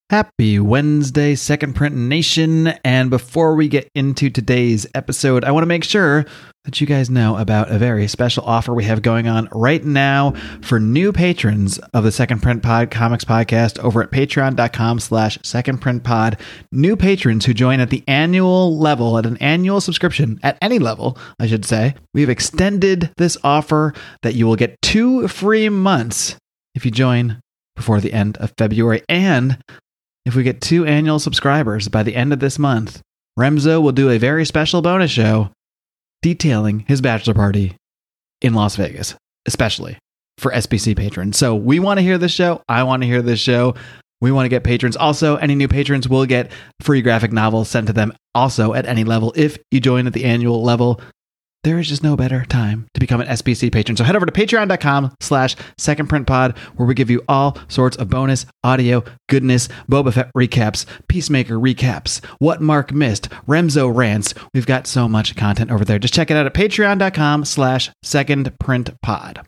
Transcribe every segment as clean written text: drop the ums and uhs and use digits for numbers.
Happy Wednesday, Second Print Nation. And before we get into today's episode, I want to make sure that you guys know about a very special offer we have going on right now for new patrons of the Second Print Pod Comics Podcast over at patreon.com/secondprintpod. New patrons who join at the annual level, at an annual subscription, at any level, I should say. We've extended this offer that you will get 2 free months if you join before the end of February. And if we get 2 annual subscribers by the end of this month, Remzo will do a very special bonus show detailing his bachelor party in Las Vegas, especially for SPC patrons. So we want to hear this show. I want to hear this show. We want to get patrons. Also, any new patrons will get free graphic novels sent to them also at any level. If you join at the annual level, there is just no better time to become an SPC patron. So head over to patreon.com/secondprintpod, where we give you all sorts of bonus audio goodness, Boba Fett recaps, Peacemaker recaps, What Mark Missed, Remzo rants. We've got so much content over there. Just check it out at patreon.com/secondprintpod.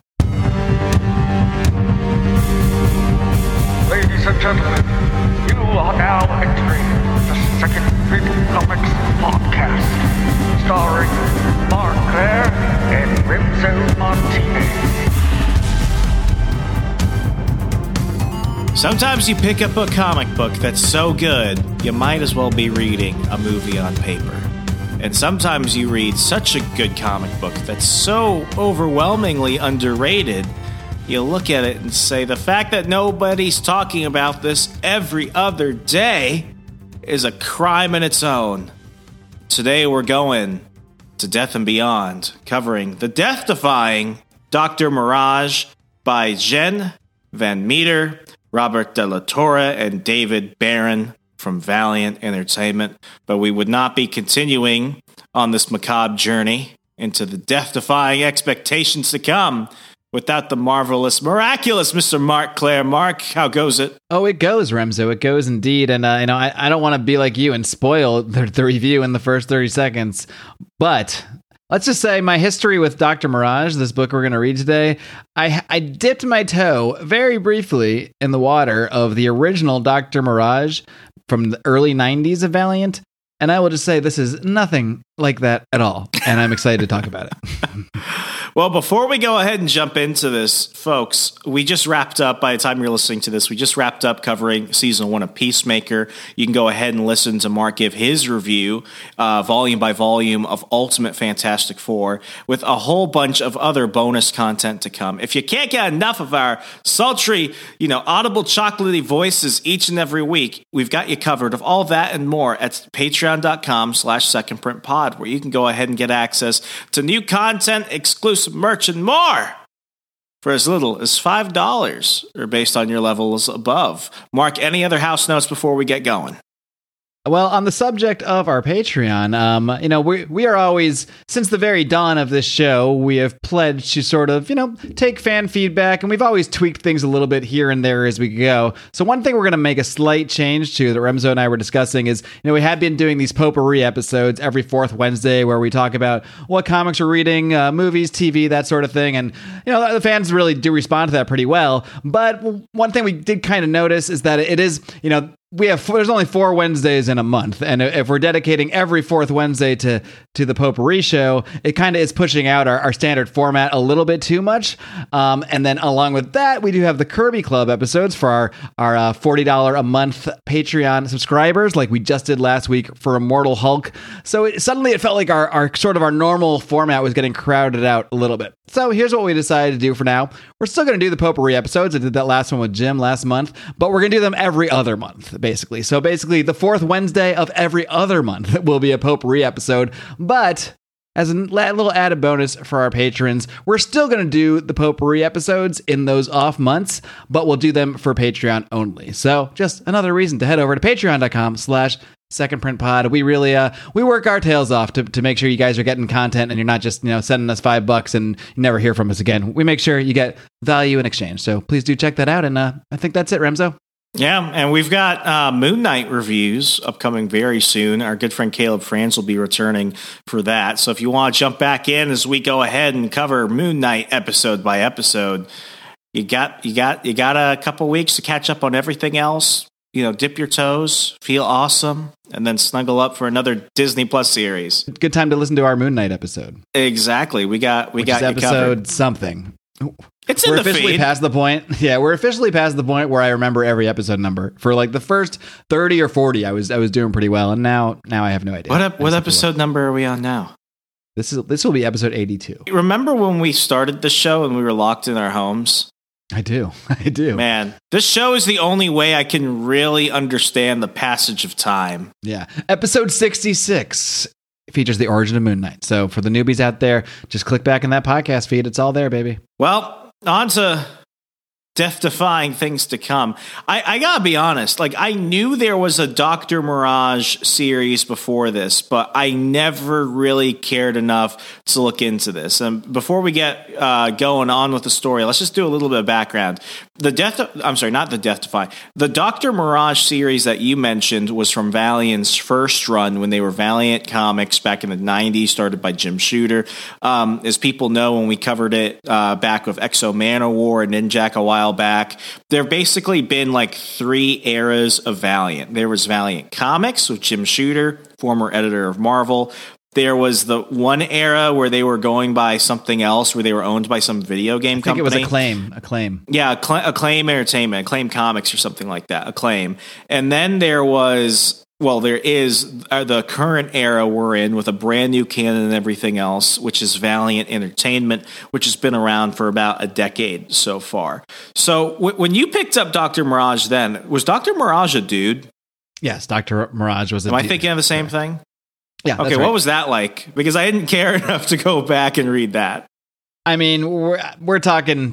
Ladies and gentlemen, you are now entering the Second Print Comics Podcast, starring Mark Claire and Remzo Martinez. Sometimes you pick up a comic book that's so good, you might as well be reading a movie on paper. And sometimes you read such a good comic book that's so overwhelmingly underrated, you look at it and say, the fact that nobody's talking about this every other day is a crime in its own. Today we're going to Death and Beyond, covering the death-defying Dr. Mirage by Jen Van Meter, Robert De La Torre, and David Barron from Valiant Entertainment. But we would not be continuing on this macabre journey into the death-defying expectations to come without the marvelous, miraculous Mr. Mark Claire. Mark, how goes it? Oh, it goes, Remzo. It goes indeed. And, I don't want to be like you and spoil the review in the first 30 seconds. But let's just say my history with Dr. Mirage, this book we're going to read today, I dipped my toe very briefly in the water of the original Dr. Mirage from the early 90s of Valiant. And I will just say this is nothing like that at all. And I'm excited to talk about it. Well, before we go ahead and jump into this, folks, we just wrapped up, by the time you're listening to this, we just wrapped up covering season 1 of Peacemaker. You can go ahead and listen to Mark give his review, volume by volume, of Ultimate Fantastic Four, with a whole bunch of other bonus content to come. If you can't get enough of our sultry, audible chocolatey voices each and every week, we've got you covered of all that and more at patreon.com/secondprintpod, where you can go ahead and get access to new content, exclusive merch, and more for as little as $5 or based on your levels above. Mark, any other house notes before we get going? Well, on the subject of our Patreon, we are always, since the very dawn of this show, we have pledged to sort of, take fan feedback, and we've always tweaked things a little bit here and there as we go. So one thing we're going to make a slight change to that Remzo and I were discussing is, we had been doing these potpourri episodes every 4th Wednesday where we talk about what comics we're reading, movies, TV, that sort of thing. And, the fans really do respond to that pretty well. But one thing we did kind of notice is that it is, there's only 4 Wednesdays in a month, and if we're dedicating every 4th Wednesday to the potpourri show, it kind of is pushing out our standard format a little bit too much. And then along with that, we do have the Kirby Club episodes for our $40 a month Patreon subscribers, like we just did last week for Immortal Hulk. So suddenly it felt like our sort of our normal format was getting crowded out a little bit. So here's what we decided to do for now. We're still going to do the potpourri episodes. I did that last one with Jim last month, but we're going to do them every other month, basically. So basically, the 4th Wednesday of every other month will be a potpourri episode. But as a little added bonus for our patrons, we're still going to do the potpourri episodes in those off months, but we'll do them for Patreon only. So just another reason to head over to patreon.com/secondprintpod. We really we work our tails off to make sure you guys are getting content and you're not just sending us $5 and you never hear from us again. We make sure you get value in exchange. So please do check that out. And I think that's it, Remzo. Yeah, and we've got Moon Knight reviews upcoming very soon. Our good friend Caleb Franz will be returning for that. So if you want to jump back in as we go ahead and cover Moon Knight episode by episode, you got a couple weeks to catch up on everything else. dip your toes, feel awesome, and then snuggle up for another Disney Plus series. Good time to listen to our Moon Knight episode. Exactly. We got you episode covered. Something. It's in we're the officially feed. past the point. Yeah, we're officially past the point where I remember every episode number. For like the first 30 or 40, I was doing pretty well, and now I have no idea. What episode number are we on now? This will be episode 82. Remember when we started the show and we were locked in our homes? I do. Man, this show is the only way I can really understand the passage of time. Yeah. Episode 66 features the origin of Moon Knight. So for the newbies out there, just click back in that podcast feed. It's all there, baby. Well, on to death-defying things to come. I gotta be honest, like, I knew there was a Dr. Mirage series before this, but I never really cared enough to look into this. And before we get going on with the story, let's just do a little bit of background. The Dr. Mirage series that you mentioned was from Valiant's first run when they were Valiant Comics back in the 90s, started by Jim Shooter. As people know, when we covered it back with Exo Manowar and Ninjak a while back, there have basically been like 3 eras of Valiant. There was Valiant Comics with Jim Shooter, former editor of Marvel. There was the one era where they were going by something else, where they were owned by some video game company. I think it was Acclaim. Yeah, Acclaim Entertainment, Acclaim Comics or something like that, Acclaim. And then there is the current era we're in with a brand new canon and everything else, which is Valiant Entertainment, which has been around for about a decade so far. So when you picked up Dr. Mirage then, was Dr. Mirage a dude? Yes, Dr. Mirage was a dude. Am I thinking of the same thing? Yeah. Okay, right. What was that like? Because I didn't care enough to go back and read that. I mean, we're talking,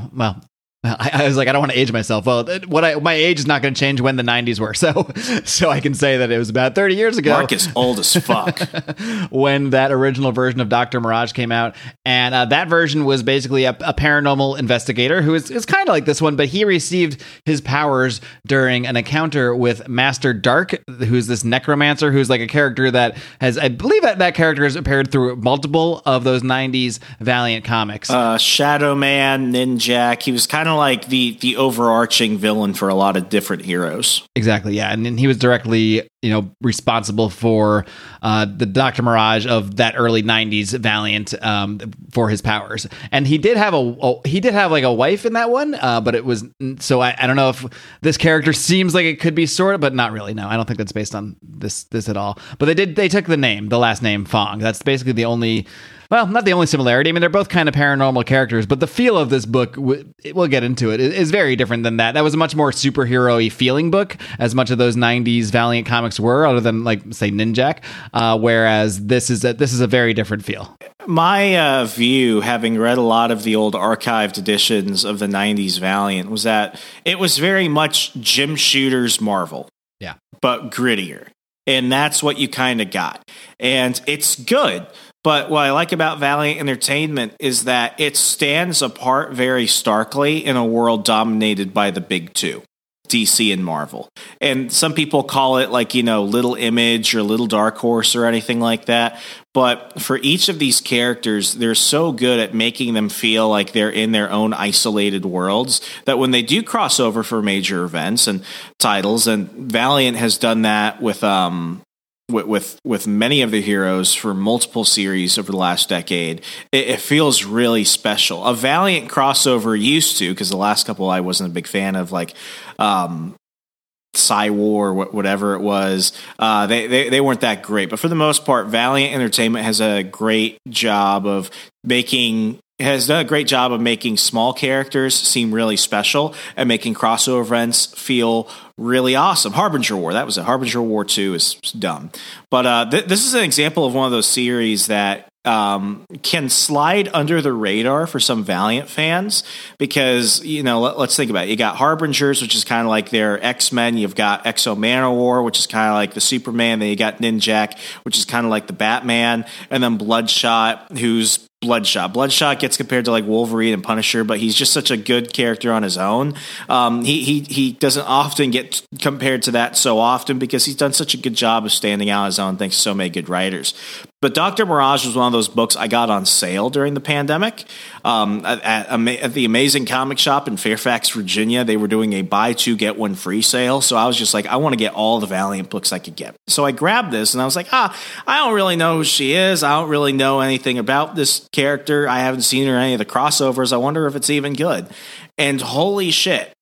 I was like, I don't want to age myself. Well, my age is not going to change when the 90s were. So I can say that it was about 30 years ago. Mark is old as fuck. When that original version of Dr. Mirage came out. And that version was basically a paranormal investigator who is kind of like this one, but he received his powers during an encounter with Master Dark, who's this necromancer, who's like a character that has, I believe that character has appeared through multiple of those 90s Valiant comics. Shadow Man, Ninjak, he was kind of like the overarching villain for a lot of different heroes. Exactly, yeah. And he was directly, responsible for the Dr. Mirage of that early 90s Valiant for his powers. And he did have like a wife in that one, but it was, so I don't know if this character seems like it could be sort of, but not really. No, I don't think that's based on this at all. But they took the last name Fong. That's basically the only, well, not the only similarity. I mean, they're both kind of paranormal characters, but the feel of this book, we'll get into it, is very different than that. That was a much more superhero-y feeling book, as much of those 90s Valiant comics were, other than, like, say, Ninjak, whereas this is a very different feel. My view, having read a lot of the old archived editions of the 90s Valiant, was that it was very much Jim Shooter's Marvel. Yeah. But grittier. And that's what you kind of got. And it's good. But what I like about Valiant Entertainment is that it stands apart very starkly in a world dominated by the big two, DC and Marvel. And some people call it like, Little Image or Little Dark Horse or anything like that. But for each of these characters, they're so good at making them feel like they're in their own isolated worlds that when they do cross over for major events and titles, and Valiant has done that with many of the heroes for multiple series over the last decade, it feels really special. A Valiant crossover used to, because the last couple I wasn't a big fan of, like Psy-War, whatever it was, they weren't that great. But for the most part, Valiant Entertainment has done a great job of making small characters seem really special and making crossover events feel really awesome. Harbinger War, that was it. Harbinger War 2 is dumb. But this is an example of one of those series that can slide under the radar for some Valiant fans because, let's think about it. You got Harbingers, which is kind of like their X-Men. You've got Exo Manowar, which is kind of like the Superman. Then you got Ninjak, which is kind of like the Batman. And then Bloodshot, who's Bloodshot. Bloodshot gets compared to like Wolverine and Punisher, but he's just such a good character on his own. He doesn't often get compared to that so often because he's done such a good job of standing out on his own thanks to so many good writers. But Dr. Mirage was one of those books I got on sale during the pandemic. At the Amazing Comic Shop in Fairfax, Virginia, they were doing a buy two, get one free sale. So I was just like, I want to get all the Valiant books I could get. So I grabbed this and I was like, I don't really know who she is. I don't really know anything about this character. I haven't seen her in any of the crossovers. I wonder if it's even good. And holy shit,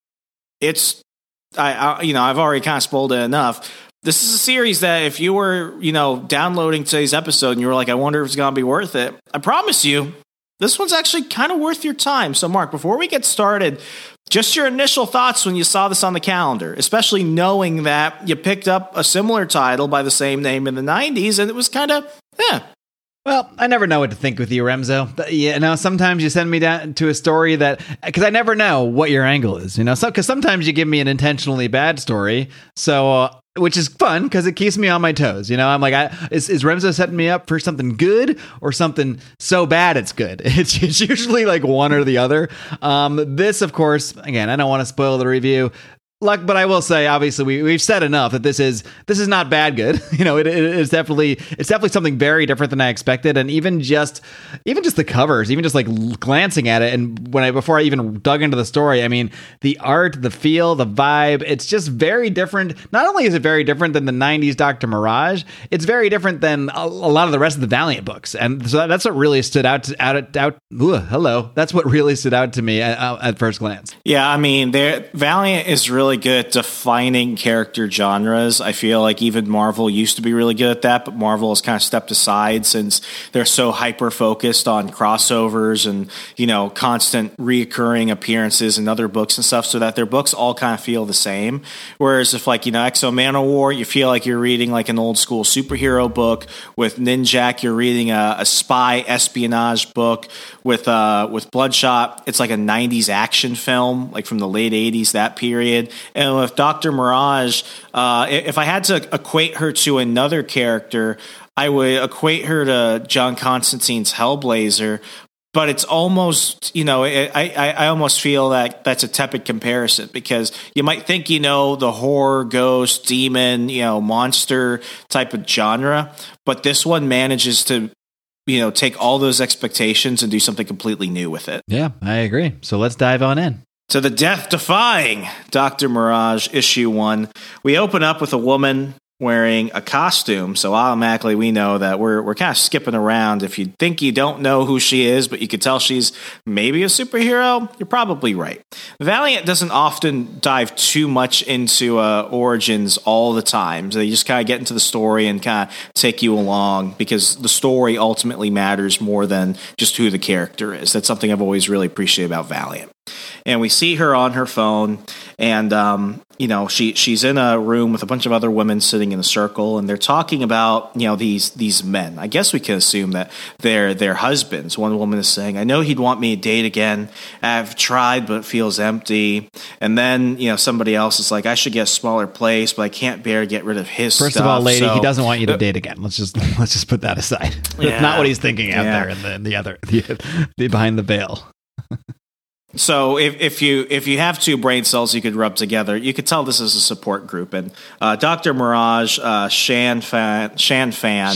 I've already kind of spoiled it enough. This is a series that if you were, downloading today's episode and you were like, I wonder if it's going to be worth it, I promise you, this one's actually kind of worth your time. So, Mark, before we get started, just your initial thoughts when you saw this on the calendar, especially knowing that you picked up a similar title by the same name in the 90s, and it was kind of, Well, I never know what to think with you, Remzo. Sometimes you send me down to a story because I never know what your angle is, because sometimes you give me an intentionally bad story. So, which is fun because it keeps me on my toes. I'm like, is Remzo setting me up for something good or something so bad it's good? It's usually like one or the other. This, of course, again, I don't want to spoil the review. But I will say, obviously, we've said enough that this is not bad good. It's definitely something very different than I expected, and even just the covers, even just like glancing at it, and before I even dug into the story, I mean, the art, the feel, the vibe, it's just very different. Not only is it very different than the '90s Dr. Mirage, it's very different than a lot of the rest of the Valiant books, and so that's what really stood out. That's what really stood out to me at first glance. Yeah, I mean, Valiant is really good at defining character genres. I feel like even Marvel used to be really good at that, but Marvel has kind of stepped aside since they're so hyper focused on crossovers and, constant reoccurring appearances in other books and stuff, so that their books all kind of feel the same. Whereas if X-O Manowar, you feel like you're reading like an old school superhero book. With Ninjak, you're reading a spy espionage book. With Bloodshot, it's like a 90s action film, like from the late 80s, that period. And with Dr. Mirage, if I had to equate her to another character, I would equate her to John Constantine's Hellblazer. But it's almost, I almost feel that that's a tepid comparison, because you might think, the horror, ghost, demon, monster type of genre. But this one manages to take all those expectations and do something completely new with it. Yeah, I agree. So let's dive on in. So the death-defying Dr. Mirage, issue 1. We open up with a woman wearing a costume, so automatically we know that we're kind of skipping around. If you think you don't know who she is, but you could tell she's maybe a superhero, you're probably right. Valiant doesn't often dive too much into origins all the time. So they just kind of get into the story and kind of take you along, because the story ultimately matters more than just who the character is. That's something I've always really appreciated about Valiant. And we see her on her phone, and she's in a room with a bunch of other women sitting in a circle, and they're talking about these men. I guess we can assume that they're their husbands. One woman is saying, "I know he'd want me to date again. I've tried, but it feels empty." And then somebody else is like, "I should get a smaller place, but I can't bear to get rid of his stuff." First of all, lady, he doesn't want you to date again. Let's just put that aside. That's not what he's thinking out there in the behind the veil. So if you have two brain cells you could rub together, you could tell this is a support group. And Dr. Mirage, Shan Fan is Shan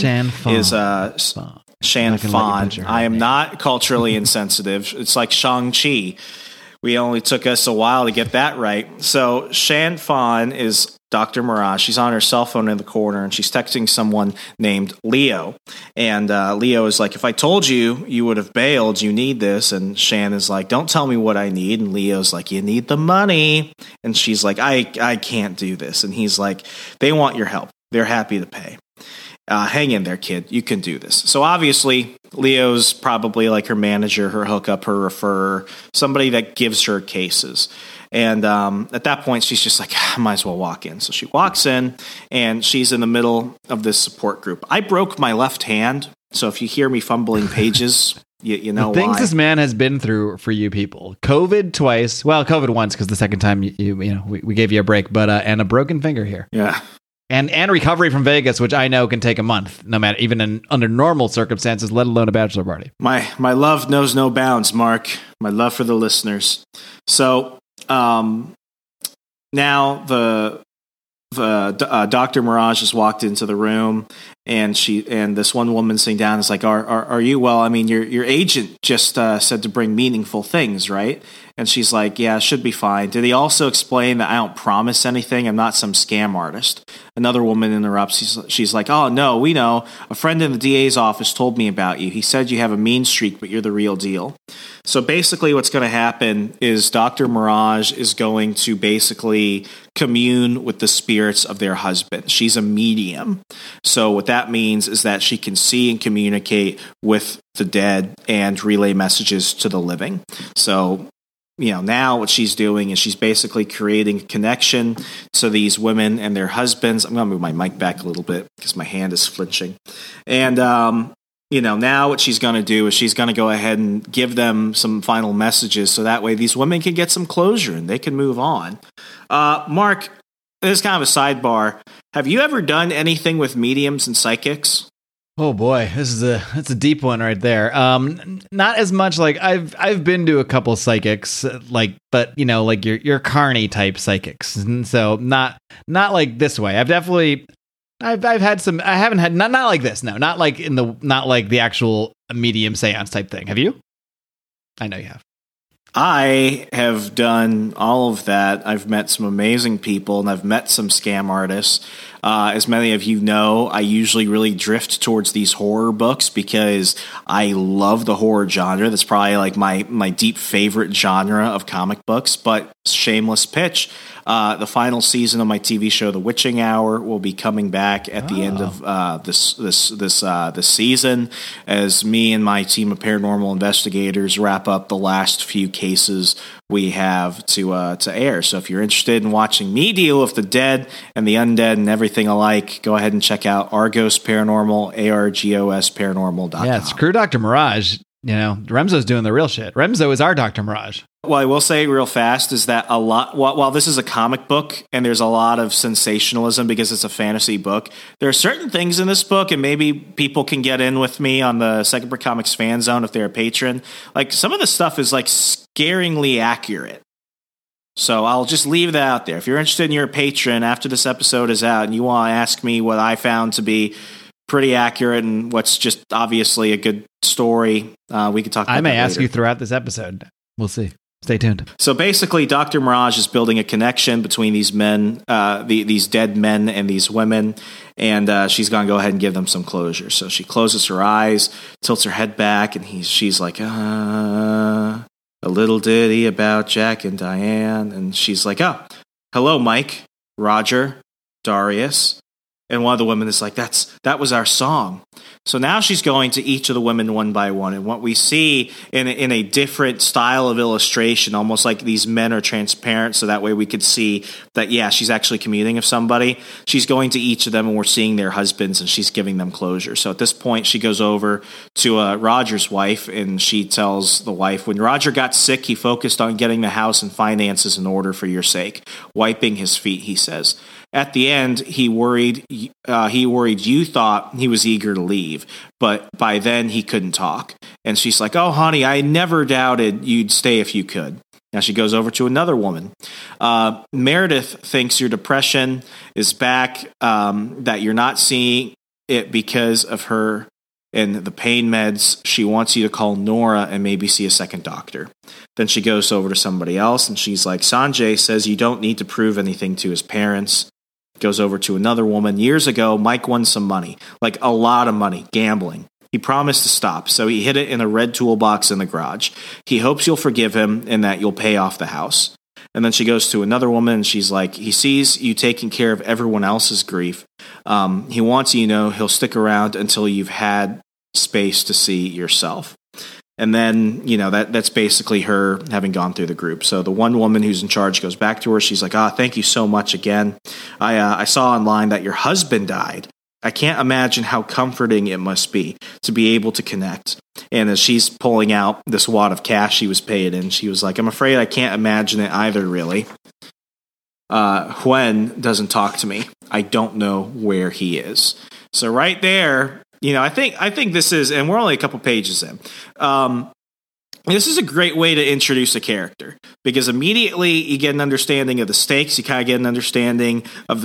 Fan. I am not culturally insensitive. It's like Shang-Chi. We only took us a while to get that right. So Shan Fan is Dr. Mirage. She's on her cell phone in the corner, and she's texting someone named Leo. And Leo is like, "If I told you, you would have bailed. You need this." And Shan is like, "Don't tell me what I need." And Leo's like, "You need the money." And she's like, I can't do this. And he's like, "They want your help. They're happy to pay. Hang in there, kid. You can do this." So obviously, Leo's probably like her manager, her hookup, her referrer, somebody that gives her cases. And at that point, she's just like, "I might as well walk in." So she walks in, and she's in the middle of this support group. I broke my left hand, so if you hear me fumbling pages, you know the things why. This man has been through for you people. COVID twice. Well, COVID once, because the second time we gave you a break, but and a broken finger here. Yeah. And recovery from Vegas, which I know can take a month, no matter even under normal circumstances, let alone a bachelor party. My love knows no bounds, Mark. My love for the listeners. So now the Dr. Mirage just walked into the room, and this one woman sitting down is like, "Are you well? I mean, your agent just said to bring meaningful things, right?" And she's like, "Yeah, it should be fine." Did he also explain that I don't promise anything? I'm not some scam artist. Another woman interrupts. She's like, "Oh, no, we know. A friend in the DA's office told me about you. He said you have a mean streak, but you're the real deal." So basically what's going to happen is Dr. Mirage is going to basically commune with the spirits of their husband. She's a medium. So what that means is that she can see and communicate with the dead and relay messages to the living. So now what she's doing is she's basically creating a connection to these women and their husbands. I'm going to move my mic back a little bit because my hand is flinching. And, now what she's going to do is she's going to go ahead and give them some final messages so that way these women can get some closure and they can move on. Mark, this is kind of a sidebar. Have you ever done anything with mediums and psychics? Oh boy, that's a deep one right there. Not as much. Like I've been to a couple psychics, but like your Carney type psychics, and so not like this way. I've had some. I haven't had not like this. No, not like the actual medium seance type thing. Have you? I know you have. I have done all of that. I've met some amazing people, and I've met some scam artists. As many of you know, I usually really drift towards these horror books because I love the horror genre. That's probably like my deep favorite genre of comic books. But shameless pitch, the final season of my TV show, The Witching Hour, will be coming back at the end of this season, as me and my team of paranormal investigators wrap up the last few cases we have to air. So if you're interested in watching me deal with the dead and the undead and everything alike, go ahead and check out Argos Paranormal, ARGOS Paranormal.com. Yeah, screw Dr. Mirage. Remzo's doing the real shit. Remzo is our Dr. Mirage. Well, I will say real fast is that a lot, while this is a comic book and there's a lot of sensationalism because it's a fantasy book, there are certain things in this book, and maybe people can get in with me on the Second Brick Comics fan zone if they're a patron. Like, some of the stuff is like scaringly accurate. So I'll just leave that out there. If you're interested and you're a patron after this episode is out and you want to ask me what I found to be pretty accurate and what's just obviously a good story, we could talk about that. I may ask later. you throughout this episode. We'll see. Stay tuned. So basically, Dr. Mirage is building a connection between these men, these dead men and these women, and she's going to go ahead and give them some closure. So she closes her eyes, tilts her head back, and she's like, a little ditty about Jack and Diane. And she's like, hello, Mike, Roger, Darius. And one of the women is like, that was our song. So now she's going to each of the women one by one. And what we see in a different style of illustration, almost like these men are transparent, so that way we could see that, yeah, she's actually communing with somebody. She's going to each of them, and we're seeing their husbands, and she's giving them closure. So at this point, she goes over to Roger's wife, and she tells the wife, when Roger got sick, he focused on getting the house and finances in order for your sake. Wiping his feet, he says. At the end, he worried you thought he was eager to leave, but by then he couldn't talk. And she's like, oh, honey, I never doubted you'd stay if you could. Now she goes over to another woman. Meredith thinks your depression is back, that you're not seeing it because of her and the pain meds. She wants you to call Nora and maybe see a second doctor. Then she goes over to somebody else, and she's like, Sanjay says you don't need to prove anything to his parents. Goes over to another woman. Years ago, Mike won some money, like a lot of money, gambling. He promised to stop, so he hid it in a red toolbox in the garage. He hopes you'll forgive him and that you'll pay off the house. And then she goes to another woman, and she's like, he sees you taking care of everyone else's grief. He wants you to know he'll stick around until you've had space to see yourself. And then, that's basically her having gone through the group. So the one woman who's in charge goes back to her. She's like, thank you so much again. I saw online that your husband died. I can't imagine how comforting it must be to be able to connect. And as she's pulling out this wad of cash she was paid in, she was like, I'm afraid I can't imagine it either, really. Huen doesn't talk to me. I don't know where he is. So right there, I think this is, and we're only a couple pages in. This is a great way to introduce a character because immediately you get an understanding of the stakes. You kind of get an understanding of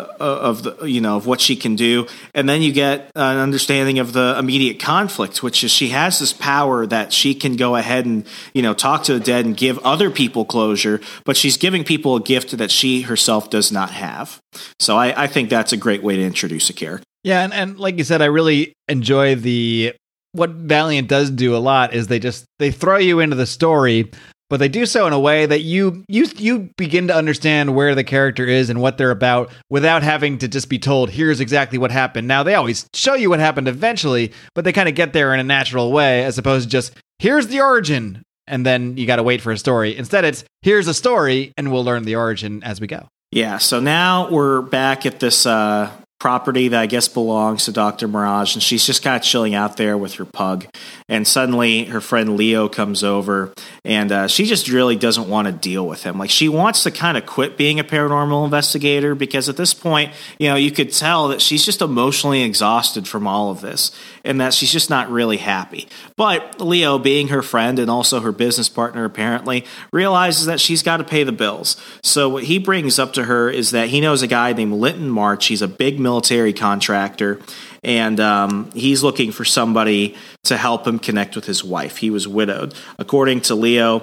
of what she can do, and then you get an understanding of the immediate conflict, which is she has this power that she can go ahead and talk to the dead and give other people closure, but she's giving people a gift that she herself does not have. So I think that's a great way to introduce a character. Yeah, and like you said, I really enjoy what Valiant does do a lot is they throw you into the story, but they do so in a way that you begin to understand where the character is and what they're about without having to just be told, here's exactly what happened. Now, they always show you what happened eventually, but they kind of get there in a natural way as opposed to just, here's the origin, and then you got to wait for a story. Instead, it's, here's a story, and we'll learn the origin as we go. Yeah, so now we're back at this property that I guess belongs to Dr. Mirage, and she's just kind of chilling out there with her pug. And suddenly her friend Leo comes over, and she just really doesn't want to deal with him. Like, she wants to kind of quit being a paranormal investigator because at this point, you could tell that she's just emotionally exhausted from all of this and that she's just not really happy. But Leo, being her friend and also her business partner apparently, realizes that she's got to pay the bills. So what he brings up to her is that he knows a guy named Linton March. He's a big military contractor, and he's looking for somebody to help him connect with his wife. He was widowed. According to Leo,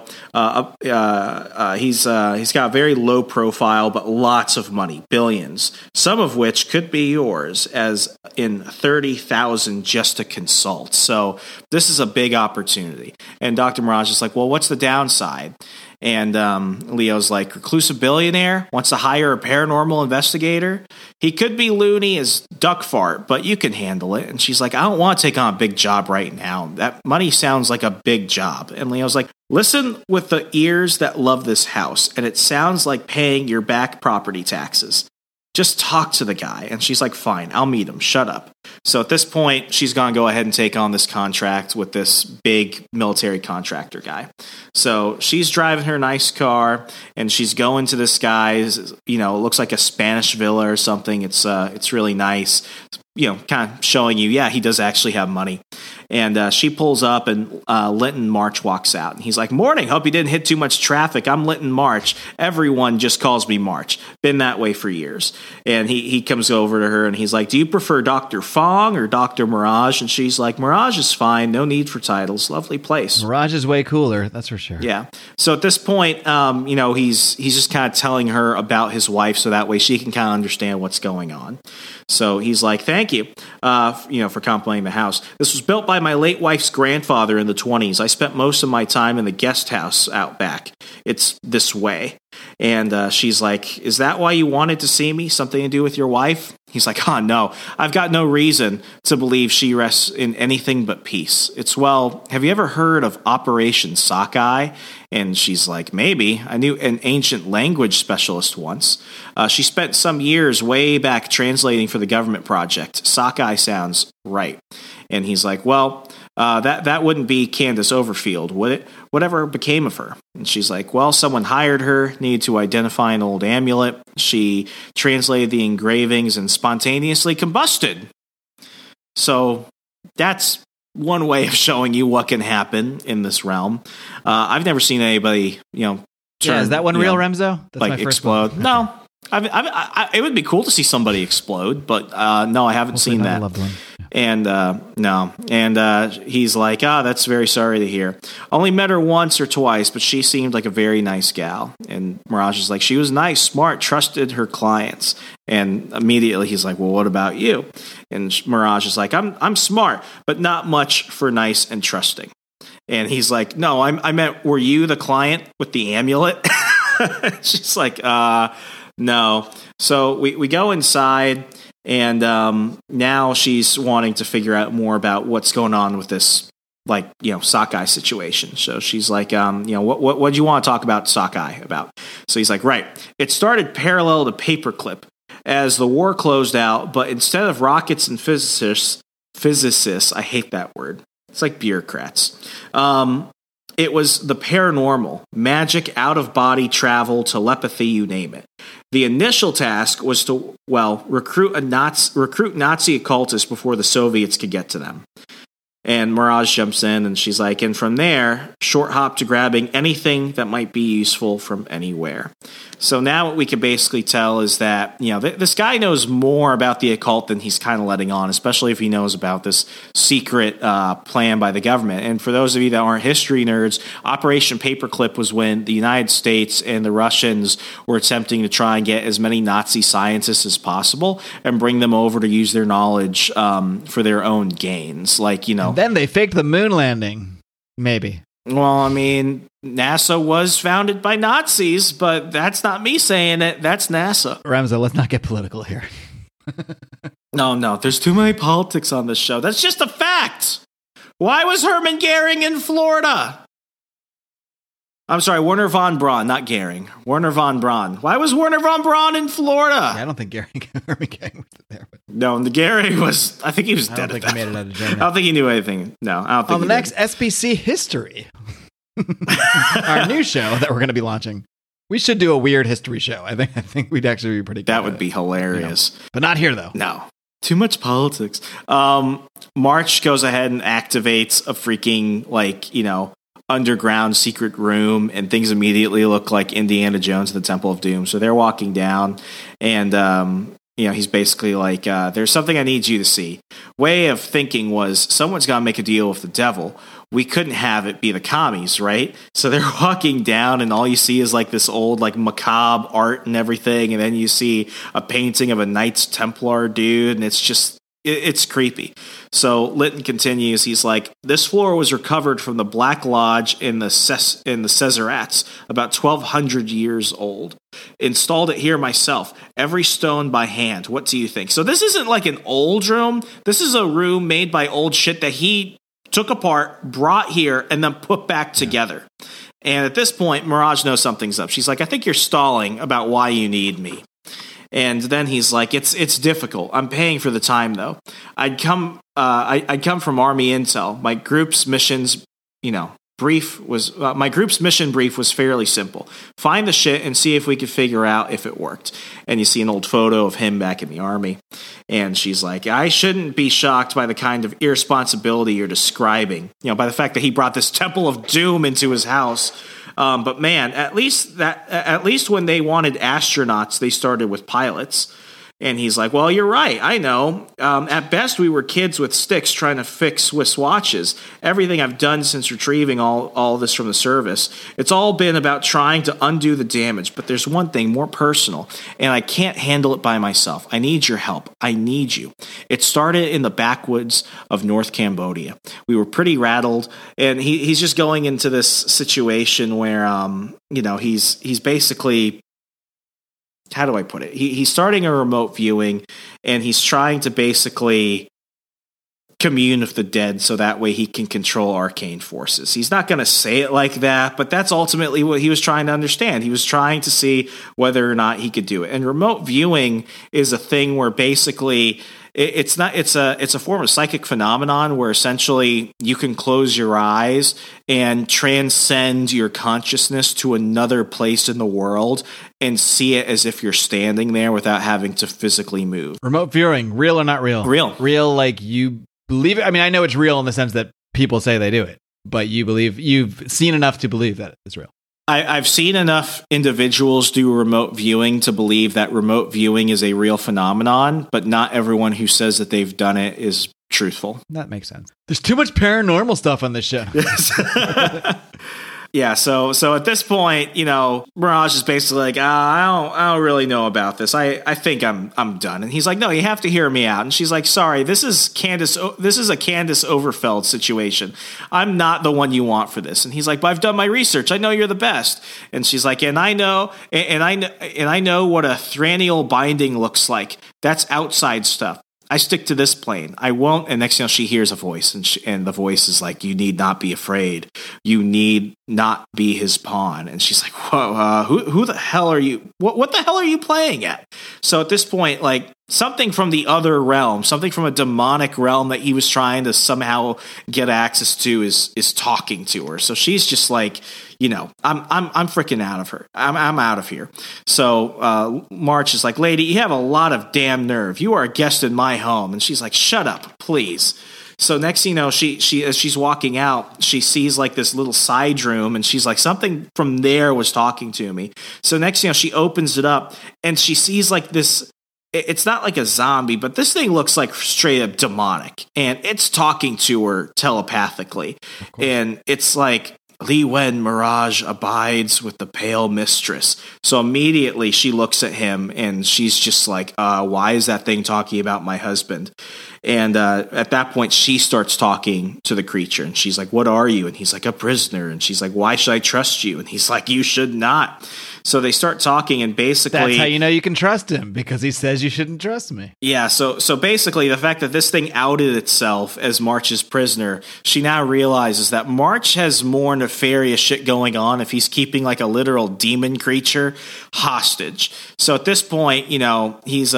he's got a very low profile, but lots of money, billions, some of which could be yours, as in 30,000 just to consult. So this is a big opportunity. And Dr. Mirage is like, well, what's the downside? And Leo's like, reclusive billionaire wants to hire a paranormal investigator. He could be loony as duck fart, but you can handle it. And she's like, I don't want to take on a big job right now. That money sounds like a big job. And Leo's like, listen with the ears that love this house, and it sounds like paying your back property taxes. Just talk to the guy. And she's like, fine, I'll meet him. Shut up. So at this point, she's going to go ahead and take on this contract with this big military contractor guy. So she's driving her nice car, and she's going to this guy's, it looks like a Spanish villa or something. It's really nice. Kind of showing you, yeah, he does actually have money. And she pulls up, and Linton March walks out. And he's like, morning, hope you didn't hit too much traffic. I'm Linton March. Everyone just calls me March. Been that way for years. And he comes over to her, and he's like, do you prefer Dr. Fong or Dr. Mirage? And she's like, Mirage is fine. No need for titles. Lovely place. Mirage is way cooler, that's for sure. Yeah. So at this point, he's just kind of telling her about his wife so that way she can kind of understand what's going on. So he's like, thank you, for complimenting the house. This was built by my late wife's grandfather in the 1920s. I spent most of my time in the guest house out back. It's this way. And she's like, is that why you wanted to see me? Something to do with your wife? He's like, oh, no, I've got no reason to believe she rests in anything but peace. Have you ever heard of Operation Sockeye? And she's like, maybe. I knew an ancient language specialist once. She spent some years way back translating for the government project. Sockeye sounds right. And he's like, well, that wouldn't be Candace Overfield, would it? Whatever became of her? And she's like, well, someone hired her, needed to identify an old amulet. She translated the engravings and spontaneously combusted. So that's one way of showing you what can happen in this realm. I've never seen anybody, turn, is that one real, Remzo? That's like my first explode. one. No. It would be cool to see somebody explode, but no, I haven't Hopefully seen not that. a loved one. And no. And he's like, that's very sorry to hear. Only met her once or twice, but she seemed like a very nice gal. And Mirage is like, she was nice, smart, trusted her clients. And immediately he's like, well, what about you? And Mirage is like, I'm smart, but not much for nice and trusting. And he's like, no, I meant, were you the client with the amulet? She's like, no. So we go inside, and now she's wanting to figure out more about what's going on with this, Sockeye situation. So she's like, what do you want to talk about Sockeye about? So he's like, right. It started parallel to Paperclip as the war closed out, but instead of rockets and physicists, I hate that word. It's like bureaucrats. It was the paranormal, magic, out-of-body travel, telepathy, you name it. The initial task was to, recruit Nazi occultists before the Soviets could get to them. And Mirage jumps in and she's like, and from there, short hop to grabbing anything that might be useful from anywhere. So now what we can basically tell is that, this guy knows more about the occult than he's kind of letting on, especially if he knows about this secret plan by the government. And for those of you that aren't history nerds, Operation Paperclip was when the United States and the Russians were attempting to try and get as many Nazi scientists as possible and bring them over to use their knowledge for their own gains. Then they faked the moon landing, maybe. Well, I mean, NASA was founded by Nazis, but that's not me saying it. That's NASA. Remzo, let's not get political here. No, there's too many politics on this show. That's just a fact. Why was Hermann Goering in Florida? I'm sorry, Werner von Braun, not Goering. Werner von Braun. Why was Werner von Braun in Florida? Yeah, I don't think Hermann Goering was there. But no, the Goering was, I think he was dead. I don't think he made it out of Germany. I don't think he knew anything. No, I don't think on the next SBC History, our new show that we're going to be launching. We should do a weird history show. I think we'd actually be pretty good. That would be hilarious. But not here, though. No. Too much politics. March goes ahead and activates a freaking, underground secret room, and things immediately look like Indiana Jones and the Temple of Doom. So they're walking down, and he's basically like, there's something I need you to see. Way of thinking was, someone's got to make a deal with the devil. We couldn't have it be the commies, right? So they're walking down, and all you see is like this old, macabre art and everything, and then you see a painting of a Knights Templar dude, and it's just, it's creepy. So Litton continues. He's like, this floor was recovered from the Black Lodge in the Cesarats, about 1,200 years old. Installed it here myself, every stone by hand. What do you think? So this isn't like an old room. This is a room made by old shit that he took apart, brought here, and then put back together. And at this point, Mirage knows something's up. She's like, I think you're stalling about why you need me. And then he's like, it's difficult. I'm paying for the time, though. I'd come from Army Intel. My group's missions, my group's mission brief was fairly simple. Find the shit and see if we could figure out if it worked. And you see an old photo of him back in the Army. And she's like, I shouldn't be shocked by the kind of irresponsibility you're describing. By the fact that he brought this Temple of Doom into his house. But man, at least when they wanted astronauts, they started with pilots. And he's like, well, you're right. I know. At best, we were kids with sticks trying to fix Swiss watches. Everything I've done since retrieving all this from the service, it's all been about trying to undo the damage. But there's one thing more personal, and I can't handle it by myself. I need your help. I need you. It started in the backwoods of North Cambodia. We were pretty rattled, and he's just going into this situation where, he's basically, how do I put it? He's starting a remote viewing, and he's trying to basically commune with the dead so that way he can control arcane forces. He's not going to say it like that, but that's ultimately what he was trying to understand. He was trying to see whether or not he could do it. And remote viewing is a thing where basically it's a form of psychic phenomenon where essentially you can close your eyes and transcend your consciousness to another place in the world and see it as if you're standing there without having to physically move. Remote viewing, real or not real? Real, like you believe it. I mean, I know it's real in the sense that people say they do it, but you've seen enough to believe that it's real. I've seen enough individuals do remote viewing to believe that remote viewing is a real phenomenon, but not everyone who says that they've done it is truthful. That makes sense. There's too much paranormal stuff on this show. Yeah, so at this point, Mirage is basically like, I don't really know about this. I think I'm done. And he's like, no, you have to hear me out. And she's like, sorry, this is a Candace Overfeld situation. I'm not the one you want for this. And he's like, but I've done my research. I know you're the best. And she's like, and I know what a Thranial binding looks like. That's outside stuff. I stick to this plane. I won't. And next thing you know, she hears a voice, and the voice is like, you need not be afraid. You need not be his pawn. And she's like, whoa, who the hell are you? What the hell are you playing at? So at this point, like, something from the other realm, something from a demonic realm that he was trying to somehow get access to is talking to her. So she's just like, I'm freaking out of her. I'm out of here. So March is like, lady, you have a lot of damn nerve. You are a guest in my home. And she's like, shut up, please. So next thing you know, she as she's walking out, she sees like this little side room, and she's like, something from there was talking to me. So next thing you know, she opens it up, and she sees like this. It's not like a zombie, but this thing looks like straight up demonic, and it's talking to her telepathically, and it's like, Li Wen Mirage abides with the pale mistress. So immediately she looks at him and she's just like, why is that thing talking about my husband? And at that point, she starts talking to the creature, and she's like, what are you? And he's like, a prisoner. And she's like, why should I trust you? And he's like, you should not. So they start talking, and basically, that's how you know you can trust him, because he says you shouldn't trust me. Yeah. So basically, the fact that this thing outed itself as March's prisoner, she now realizes that March has more nefarious shit going on if he's keeping like a literal demon creature hostage. So at this point, he's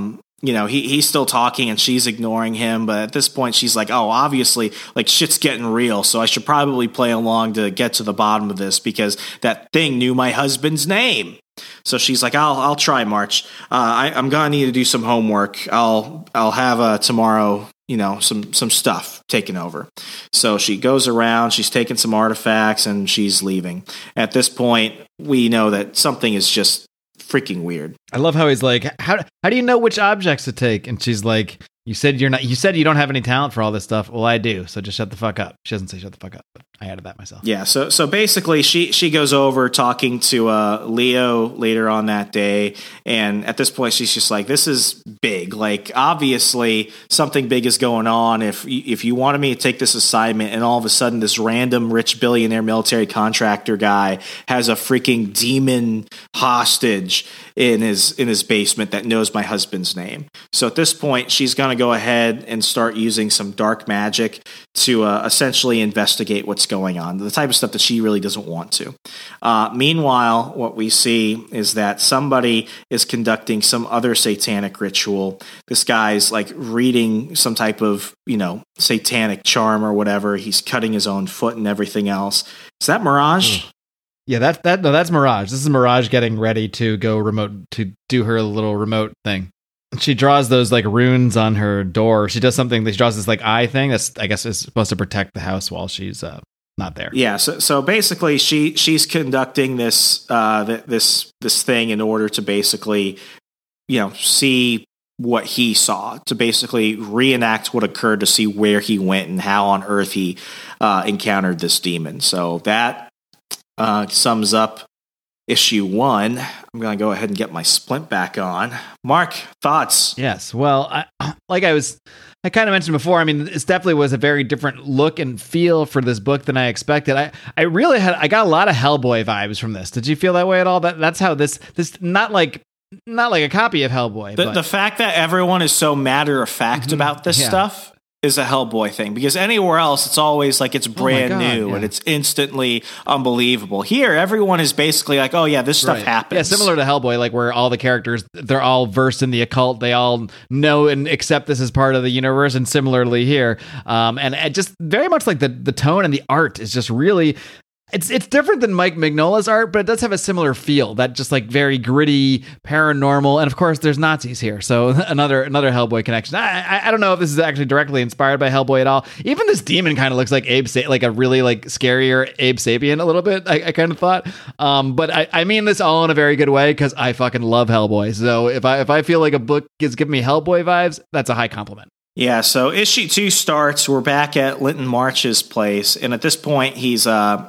he's still talking and she's ignoring him. But at this point, she's like, oh, obviously, like, shit's getting real. So I should probably play along to get to the bottom of this, because that thing knew my husband's name. So she's like, I'll try, March. I'm going to need to do some homework. I'll have tomorrow, some stuff taken over. So she goes around, she's taking some artifacts, and she's leaving. At this point, we know that something is just freaking weird. I love how he's like, how do you know which objects to take? And she's like, you said you don't have any talent for all this stuff. Well, I do. So just shut the fuck up. She doesn't say shut the fuck up, but I added that myself. Yeah. So basically she goes over talking to Leo later on that day. And at this point, she's just like, this is big. Like, obviously something big is going on. If you wanted me to take this assignment, and all of a sudden this random rich billionaire military contractor guy has a freaking demon hostage in his basement that knows my husband's name. So at this point, she's going to go ahead and start using some dark magic to essentially investigate what's going on, the type of stuff that she really doesn't want to. Meanwhile, what we see is that somebody is conducting some other satanic ritual. This guy's like reading some type of, satanic charm or whatever. He's cutting his own foot and everything else. Is that Mirage? Yeah, that's Mirage. This is Mirage getting ready to go remote, to do her little remote thing. She draws those like runes on her door. She does something. She draws this like eye thing that's, I guess, is supposed to protect the house while she's not there. Yeah. So basically, she's conducting this this thing in order to basically, see what he saw, to basically reenact what occurred, to see where he went and how on earth he encountered this demon. So that sums up issue 1. I'm going to go ahead and get my splint back on. Mark, thoughts? Yes. Well, I kind of mentioned before, I mean, this definitely was a very different look and feel for this book than I expected. I got a lot of Hellboy vibes from this. Did you feel that way at all? That's how this not like a copy of Hellboy. The fact that everyone is so matter of fact about this stuff is a Hellboy thing, because anywhere else it's always like it's brand new and it's instantly unbelievable. Here, everyone is basically like, oh yeah, this stuff happens. Yeah, similar to Hellboy, like where all the characters, they're all versed in the occult. They all know and accept this as part of the universe. And similarly here, and it just very much like the tone and the art is just really. It's different than Mike Mignola's art, but it does have a similar feel, that just like very gritty, paranormal, and of course there's Nazis here, so another Hellboy connection. I don't know if this is actually directly inspired by Hellboy at all. Even this demon kind of looks like like a really like scarier Abe Sapien a little bit. I kind of thought, but I mean this all in a very good way, because I fucking love Hellboy. So if I feel like a book is giving me Hellboy vibes, that's a high compliment. Yeah, so issue 2 starts. We're back at Linton March's place, and at this point, he's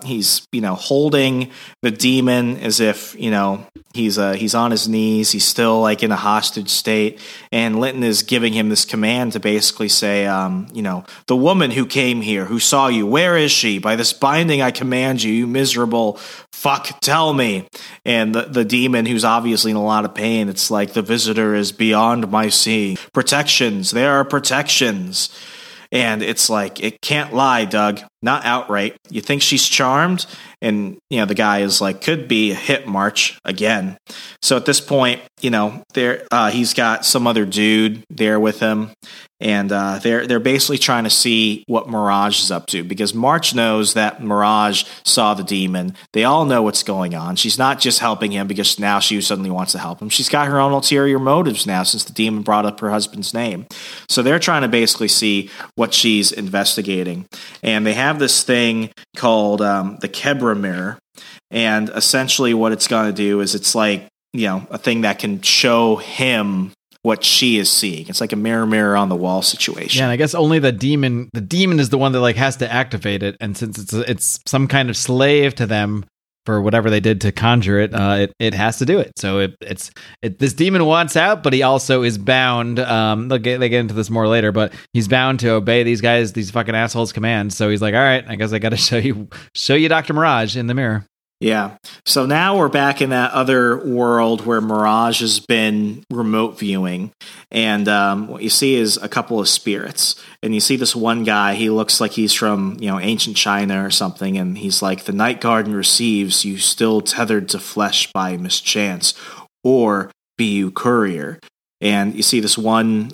holding the demon as if he's on his knees. He's still like in a hostage state, and Linton is giving him this command to basically say, the woman who came here, who saw you, where is she? By this binding, I command you, you miserable fuck, tell me. And the demon, who's obviously in a lot of pain, it's like, the visitor is beyond my seeing. Protections, there are protections. And it's like, it can't lie, Doug. not outright. You think she's charmed, and the guy is like, could be a hit march again. So at this point, there he's got some other dude there with him, and they're basically trying to see what Mirage is up to, because March knows that Mirage saw the demon. They all know what's going on. She's not just helping him because now she suddenly wants to help him. She's got her own ulterior motives now since the demon brought up her husband's name. So they're trying to basically see what she's investigating. And they have this thing called the Kebra mirror. And essentially what it's going to do is it's like, a thing that can show him what she is seeing. It's like a mirror on the wall situation. Yeah, and I guess only the demon is the one that like has to activate it. And since it's some kind of slave to them for whatever they did to conjure it, it has to do it. So this demon wants out, but he also is bound. They get into this more later, but he's bound to obey these fucking assholes' commands. So he's like, all right, I guess I got to show you Dr. Mirage in the mirror. Yeah. So now we're back in that other world where Mirage has been remote viewing. And what you see is a couple of spirits. And you see this one guy, he looks like he's from, ancient China or something. And he's like, the Night Garden receives you still tethered to flesh by mischance, or be you courier. And you see this one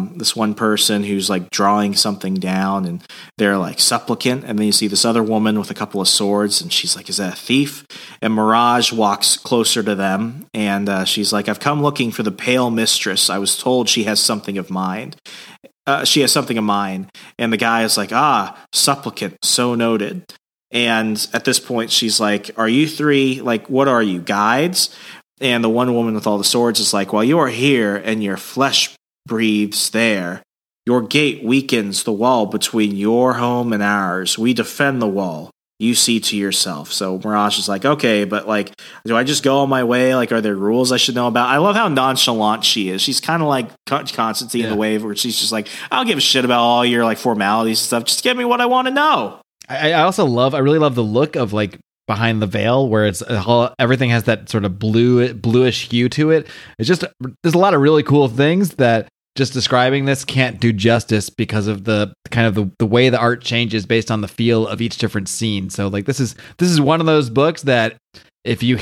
person who's like drawing something down, and they're like supplicant. And then you see this other woman with a couple of swords, and she's like, "Is that a thief?" And Mirage walks closer to them, and she's like, "I've come looking for the Pale Mistress. I was told she has something of mine. She has something of mine." And the guy is like, supplicant, so noted. And at this point, she's like, "Are you three, like, what are you, guides?" And the one woman with all the swords is like, "While you are here and your flesh breathes there, your gate weakens the wall between your home and ours. We defend the wall. You see to yourself." So Mirage is like, okay, but like, do I just go on my way? Like, are there rules I should know about? I love how nonchalant she is. She's kind of like Constantine in the way where she's just like, I don't give a shit about all your like formalities and stuff. Just give me what I want to know. I really love the look of like behind the veil, where it's everything has that sort of bluish hue to it. It's just, there's a lot of really cool things that just describing this can't do justice because of the kind of the way the art changes based on the feel of each different scene. So like this is one of those books that if you're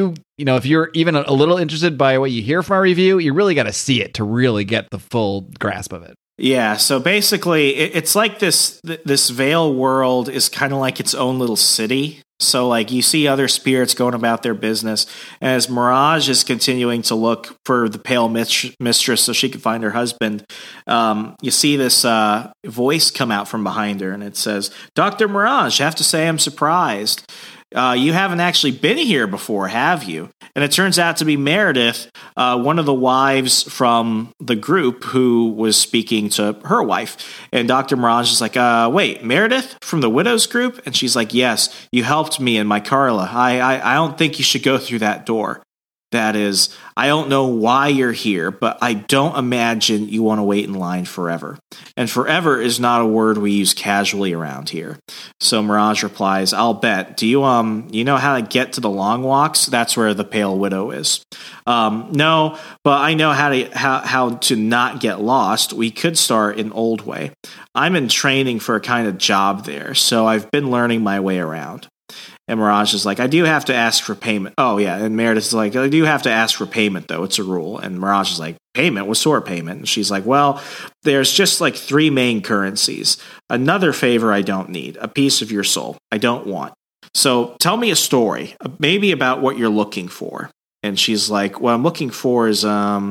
even a little interested by what you hear from our review, you really got to see it to really get the full grasp of it. Yeah, so basically it's like this Veil world is kind of like its own little city. So like you see other spirits going about their business, and as Mirage is continuing to look for the Pale Mistress so she can find her husband, you see this voice come out from behind her, and it says, "Dr. Mirage, I have to say I'm surprised. You haven't actually been here before, have you?" And it turns out to be Meredith, one of the wives from the group who was speaking to her wife. And Dr. Mirage is like, wait, Meredith from the Widows group? And she's like, yes, you helped me and my Carla. I don't think you should go through that door. That is, I don't know why you're here, but I don't imagine you want to wait in line forever. And forever is not a word we use casually around here. So Mirage replies, I'll bet. Do you know how to get to the Long Walks? That's where the Pale Widow is. No, but I know how to not get lost. We could start in Old Way. I'm in training for a kind of job there, so I've been learning my way around. And Mirage is like, I do have to ask for payment. Oh, yeah. And Meredith is like, I do have to ask for payment, though. It's a rule. And Mirage is like, payment? What sort of payment? And she's like, well, there's just like 3 main currencies. Another favor I don't need. A piece of your soul. I don't want. So tell me a story, maybe about what you're looking for. And she's like, what I'm looking for is,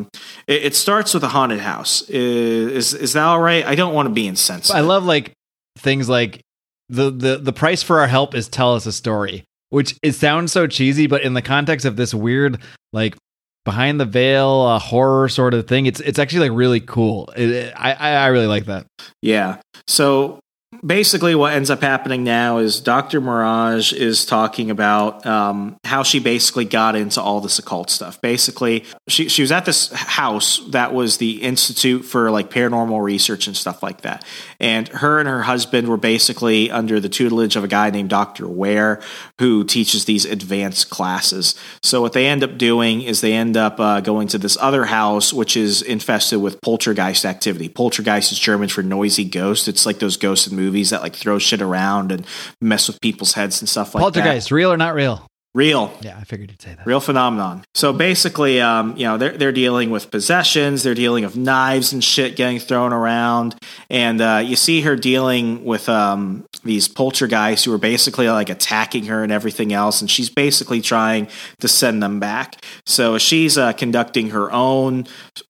it starts with a haunted house. Is that all right? I don't want to be insensitive. I love like things like, the price for our help is tell us a story, which it sounds so cheesy, but in the context of this weird like behind the veil horror sort of thing, it's actually like really cool. I really like that. Yeah. So basically what ends up happening now is Dr. Mirage is talking about how she basically got into all this occult stuff. Basically, she was at this house that was the Institute for like paranormal research and stuff like that. And her husband were basically under the tutelage of a guy named Dr. Ware, who teaches these advanced classes. So what they end up doing is they end up going to this other house, which is infested with poltergeist activity. Poltergeist is German for noisy ghost. It's like those ghosts in movies movies that like throw shit around and mess with people's heads and stuff like Poltergeist, real or not real? Real. Yeah, I figured you'd say that. Real phenomenon. So basically, they're dealing with possessions. They're dealing with knives and shit getting thrown around. And you see her dealing with these poltergeists who are basically like attacking her and everything else. And she's basically trying to send them back. So she's conducting her own,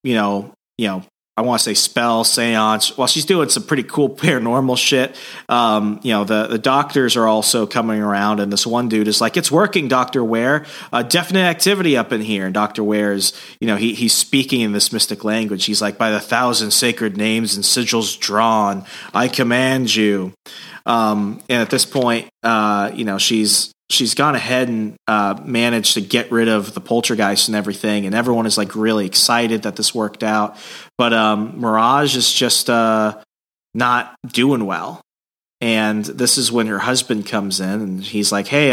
I want to say spell, seance. Well, she's doing some pretty cool paranormal shit. The doctors are also coming around, and this one dude is like, "It's working, Dr. Ware. Definite activity up in here." And Dr. Ware is, he's speaking in this mystic language. He's like, "By the 1,000 sacred names and sigils drawn, I command you." And at this point, she's gone ahead and managed to get rid of the poltergeist and everything, and everyone is like really excited that this worked out. But Mirage is just not doing well, and this is when her husband comes in, and he's like, "Hey,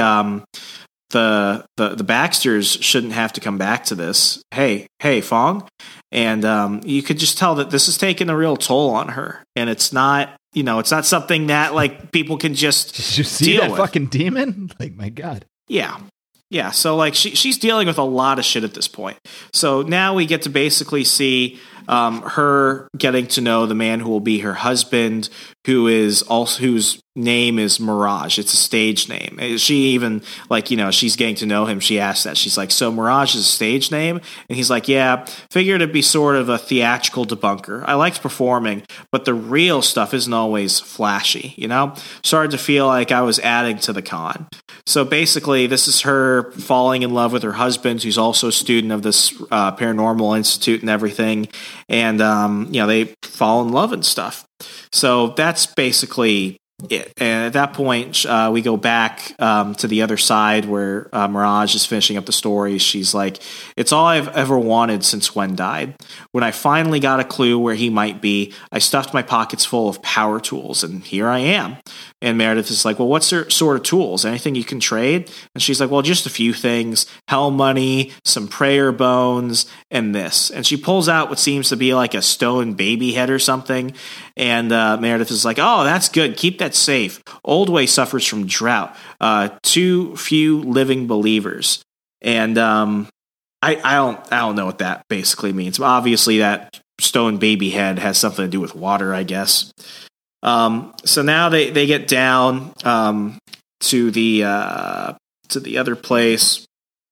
the Baxters shouldn't have to come back to this. Hey, Fong," and you could just tell that this is taking a real toll on her, and it's not. It's not something that like people can just Did you see deal that with. fucking demon? Like, my God. Yeah. So like she's dealing with a lot of shit at this point. So now we get to basically see her getting to know the man who will be her husband, whose name is Mirage. It's a stage name. She even she's getting to know him. She asks that. She's like, "So Mirage is a stage name?" And he's like, "Yeah, figured it'd be sort of a theatrical debunker. I liked performing, but the real stuff isn't always flashy, Started to feel like I was adding to the con." So basically, this is her falling in love with her husband, who's also a student of this paranormal institute and everything. And, they fall in love and stuff. So that's basically it. And at that point, we go back to the other side where Mirage is finishing up the story. She's like, "It's all I've ever wanted since Wen died. When I finally got a clue where he might be, I stuffed my pockets full of power tools, and here I am." And Meredith is like, "Well, what's your sort of tools? Anything you can trade?" And she's like, "Well, just a few things. Hell money, some prayer bones, and this." And she pulls out what seems to be like a stone baby head or something. And Meredith is like, "Oh, that's good. Keep that safe. Oldway suffers from drought. Too few living believers." And I don't know what that basically means. Obviously, that stone baby head has something to do with water, I guess. So now they get down to the other place,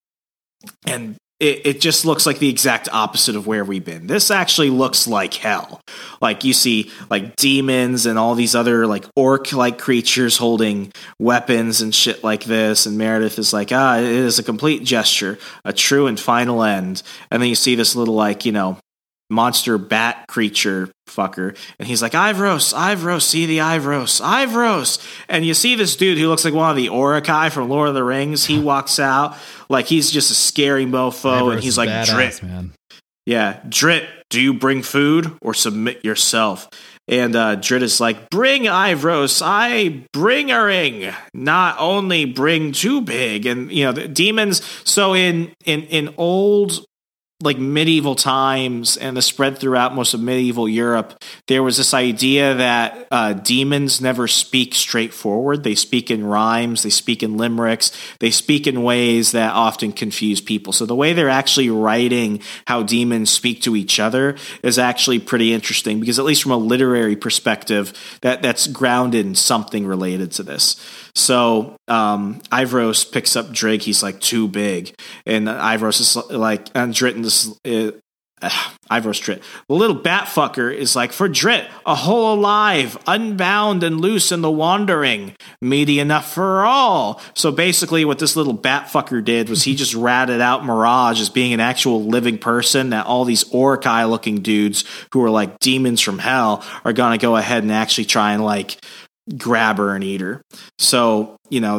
and it just looks like the exact opposite of where we've been. This actually looks like hell. Like you see like demons and all these other like orc-like creatures holding weapons and shit like this. And Meredith is like, it is a complete gesture, a true and final end. And then you see this little monster bat creature fucker, and he's like, Ivros, see the Ivros. And you see this dude who looks like one of the Orokai from Lord of the Rings. He walks out like he's just a scary mofo, Ivros and he's like, badass, "Drit, man." Yeah, Drit, do you bring food or submit yourself?" And Drit is like, "Bring Ivros, I bring-ering, not only bring too big." And the demons. So in old like medieval times and the spread throughout most of medieval Europe, there was this idea that demons never speak straightforward. They speak in rhymes, they speak in limericks, they speak in ways that often confuse people. So the way they're actually writing how demons speak to each other is actually pretty interesting, because at least from a literary perspective, that's grounded in something related to this. So Ivros picks up Drig. He's like, "Too big," and Ivros is like, and Drit and this Ivros Drit. The little bat fucker is like, "For Drit, a whole alive, unbound and loose in the wandering, meaty enough for all." So basically what this little bat fucker did was he just ratted out Mirage as being an actual living person, that all these Orokai looking dudes who are like demons from hell are going to go ahead and actually try and like grab her and eat her. So,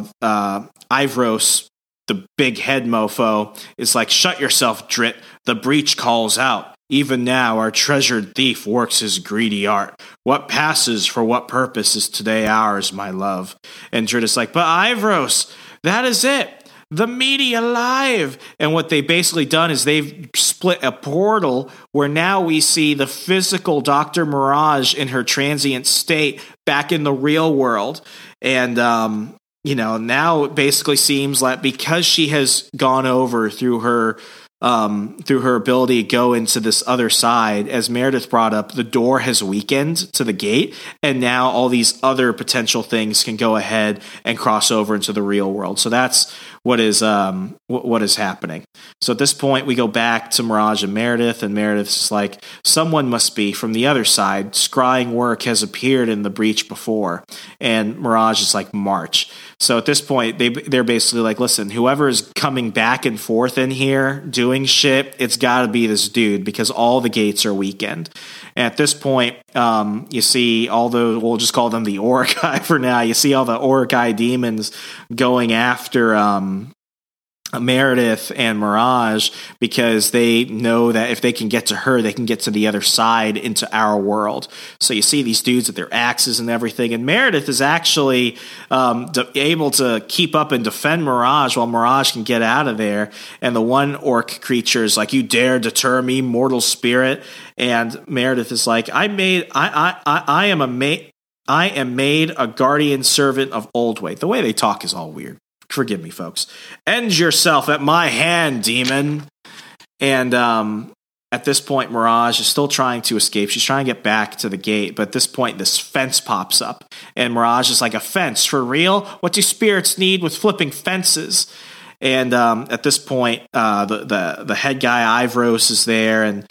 Ivros, the big head mofo, is like, "Shut yourself, Drit. The breach calls out. Even now our treasured thief works his greedy art. What passes for what purpose is today ours, my love?" And Drit is like, "But Ivros, that is it. the media live. And what they basically done is they've split a portal where now we see the physical Dr. Mirage in her transient state back in the real world. And, now it basically seems like because she has gone over through her ability to go into this other side, as Meredith brought up, the door has weakened to the gate, and now all these other potential things can go ahead and cross over into the real world. So that's what is happening. So at this point, we go back to Mirage and Meredith's like, someone must be from the other side. Scrying work has appeared in the breach before, and Mirage is like, March. So at this point, they're basically like, listen, whoever is coming back and forth in here doing shit, it's got to be this dude because all the gates are weakened. And at this point, you see we'll just call them the Orokai for now. You see all the Orokai demons going after Meredith and Mirage because they know that if they can get to her, they can get to the other side into our world. So you see these dudes with their axes and everything, and Meredith is actually able to keep up and defend Mirage while Mirage can get out of there. And the one orc creature is like, "You dare deter me, mortal spirit?" And Meredith is like, I am made a guardian servant of Oldway. The way they talk is all weird. Forgive me, folks. End yourself at my hand, demon. And at this point, Mirage is still trying to escape. She's trying to get back to the gate. But at this point, this fence pops up. And Mirage is like, a fence? For real? What do spirits need with flipping fences? And at this point, the head guy, Ivros, is there. And,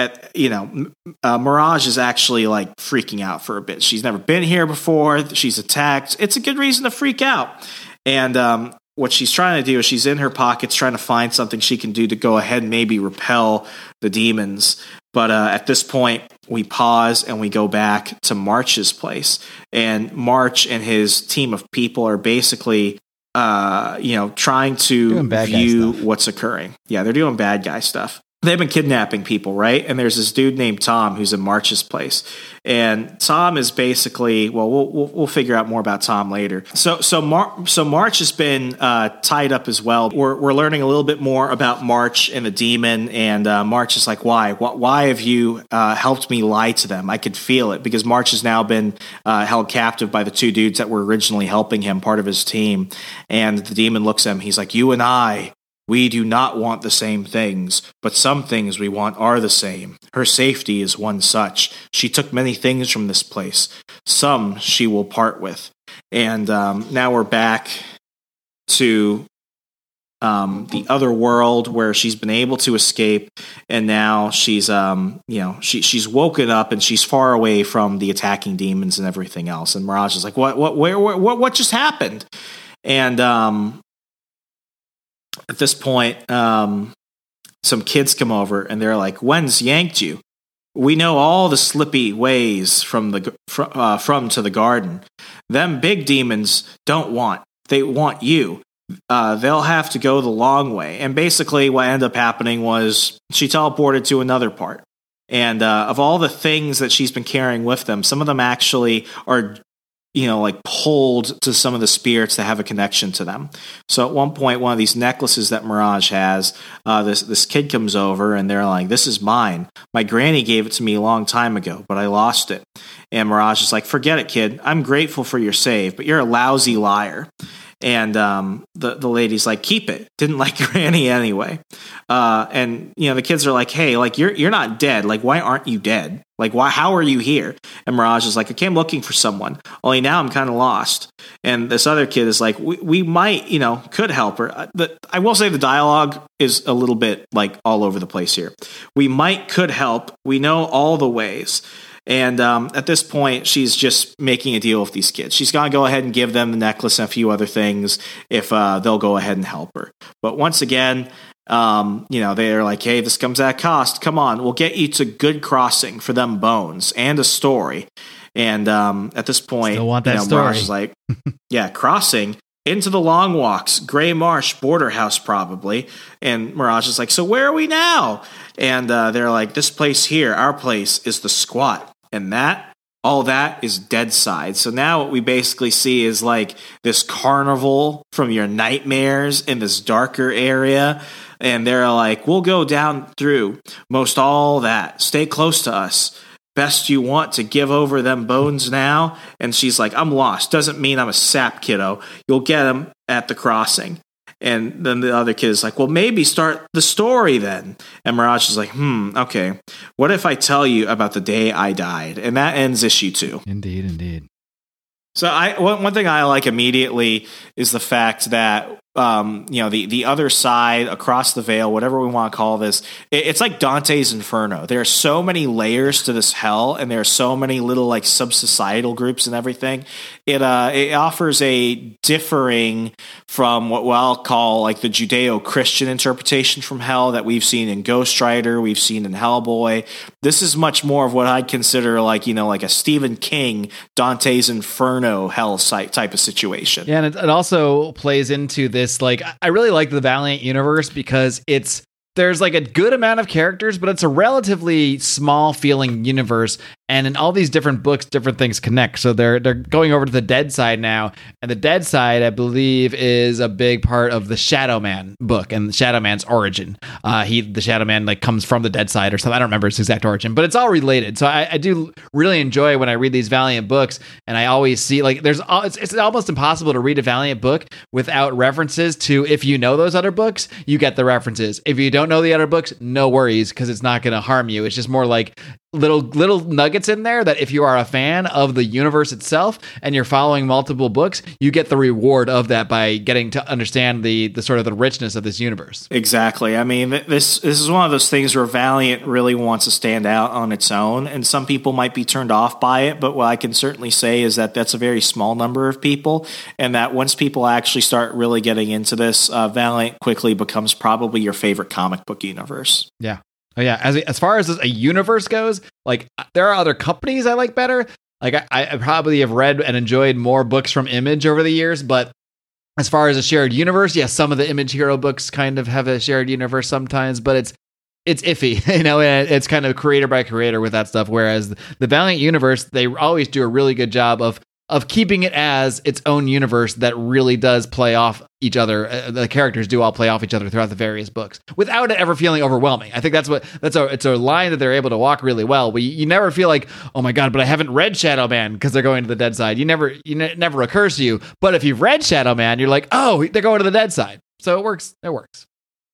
Mirage is actually like freaking out for a bit. She's never been here before. She's attacked. It's a good reason to freak out. And what she's trying to do is she's in her pockets trying to find something she can do to go ahead and maybe repel the demons. But at this point, we pause and we go back to March's place. And March and his team of people are basically, trying to view what's occurring. Yeah, they're doing bad guy stuff. They've been kidnapping people, right? And there's this dude named Tom who's in March's place. And Tom is basically, well, we'll figure out more about Tom later. So March has been tied up as well. We're learning a little bit more about March and the demon. And March is like, why? Why have you helped me lie to them? I could feel it because March has now been held captive by the two dudes that were originally helping him, part of his team. And the demon looks at him. He's like, you and I, we do not want the same things, but some things we want are the same. Her safety is one such. She took many things from this place. Some she will part with. And now we're back to the other world where she's been able to escape, and now she's she's woken up and she's far away from the attacking demons and everything else. And Mirage is like, what just happened? And at this point, some kids come over and they're like, "When's yanked you? We know all the slippy ways from to the garden. Them big demons don't want. They want you. They'll have to go the long way." And basically, what ended up happening was she teleported to another part. And of all the things that she's been carrying with them, some of them actually are, pulled to some of the spirits that have a connection to them. So at one point, one of these necklaces that Mirage has, this kid comes over and they're like, "This is mine. My granny gave it to me a long time ago, but I lost it." And Mirage is like, "Forget it, kid. I'm grateful for your save, but you're a lousy liar." And the lady's like, "Keep it. Didn't like Granny anyway." And the kids are like, "Hey, like you're not dead. Like, why aren't you dead? Like, why? How are you here?" And Mirage is like, "I came looking for someone. Only now I'm kind of lost." And this other kid is like, "We might, could help her." I will say the dialogue is a little bit like all over the place here. We could help. We know all the ways. And at this point, she's just making a deal with these kids. She's going to go ahead and give them the necklace and a few other things if they'll go ahead and help her. But once again, they're like, "Hey, this comes at cost. Come on, we'll get you to Good Crossing for them bones and a story." And at this point, still want that story. Mirage is like, "Yeah, crossing into the Long Walks, Gray Marsh, Border House, probably." And Mirage is like, "So where are we now?" And they're like, "This place here, our place, is the Squat. And that, all that is Deadside. So now what we basically see is like this carnival from your nightmares in this darker area. And they're like, we'll go down through most all that. Stay close to us. Best you want to give over them bones now. And she's like, I'm lost. Doesn't mean I'm a sap, kiddo. You'll get them at the crossing. And then the other kid is like, well, maybe start the story then. And Mirage is like, okay. What if I tell you about the day I died? And that ends issue 2. Indeed. So one thing I like immediately is the fact that the other side, across the veil, whatever we want to call this, it's like Dante's Inferno. There are so many layers to this hell, and there are so many little like sub-societal groups and everything. It offers a differing from what I'll call like the Judeo-Christian interpretation from hell that we've seen in Ghost Rider, we've seen in Hellboy. This is much more of what I'd consider like a Stephen King Dante's Inferno hell site type of situation. Yeah, and it also plays into this. Like, I really like the Valiant universe because there's like a good amount of characters, but it's a relatively small feeling universe. And in all these different books, different things connect. So they're going over to the Dead Side now. And the Dead Side, I believe, is a big part of the Shadow Man book and Shadow Man's origin. The Shadow Man like comes from the Dead Side or something. I don't remember his exact origin, but it's all related. So I do really enjoy when I read these Valiant books, and I always see like it's almost impossible to read a Valiant book without references to, if you know those other books, you get the references. If you don't know the other books, no worries, because it's not going to harm you. It's just more like little nuggets in there that if you are a fan of the universe itself and you're following multiple books, you get the reward of that by getting to understand the sort of the richness of this universe. Exactly. I mean, this is one of those things where Valiant really wants to stand out on its own, and some people might be turned off by it, but what I can certainly say is that that's a very small number of people, and that once people actually start really getting into this, Valiant quickly becomes probably your favorite comic book universe. Yeah. Oh yeah, as far as a universe goes, like there are other companies I like better. Like I probably have read and enjoyed more books from Image over the years, but as far as a shared universe, yes, some of the Image hero books kind of have a shared universe sometimes, but it's iffy, and it's kind of creator by creator with that stuff. Whereas the Valiant universe, they always do a really good job of keeping it as its own universe that really does play off each other. The characters do all play off each other throughout the various books without it ever feeling overwhelming. I think it's a line that they're able to walk really well. But you never feel like, oh my God, but I haven't read Shadow Man because they're going to the Dead Side. It never occurs to you. But if you've read Shadow Man, you're like, oh, they're going to the Dead Side. So it works. It works.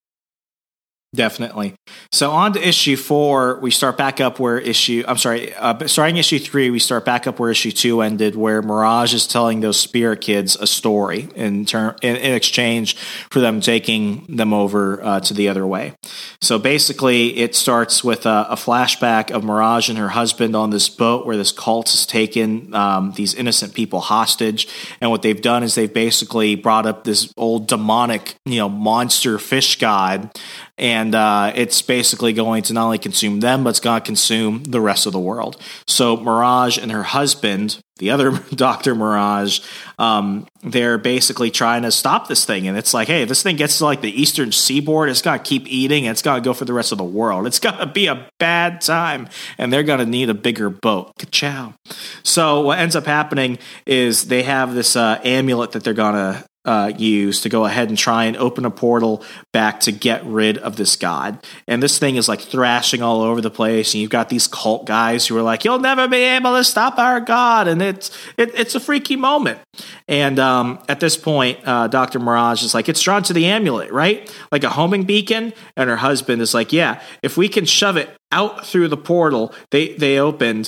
Definitely. So on to issue 4, we start back up where starting issue 3, we start back up where issue 2 ended, where Mirage is telling those spirit kids a story in exchange for them taking them over to the other way. So basically, it starts with a flashback of Mirage and her husband on this boat where this cult has taken these innocent people hostage, and what they've done is they've basically brought up this old demonic, monster fish god. And it's basically going to not only consume them, but it's going to consume the rest of the world. So Mirage and her husband, the other Dr. Mirage, they're basically trying to stop this thing. And it's like, hey, if this thing gets to like the eastern seaboard, it's going to keep eating, and it's going to go for the rest of the world. It's going to be a bad time, and they're going to need a bigger boat. Ka-chow. So what ends up happening is they have this amulet that they're going to use to go ahead and try and open a portal back to get rid of this god. And this thing is like thrashing all over the place, and you've got these cult guys who are like, you'll never be able to stop our god, and it's a freaky moment. And at this point, Dr. Mirage is like, it's drawn to the amulet, right? Like a homing beacon. And her husband is like, yeah, if we can shove it out through the portal they opened,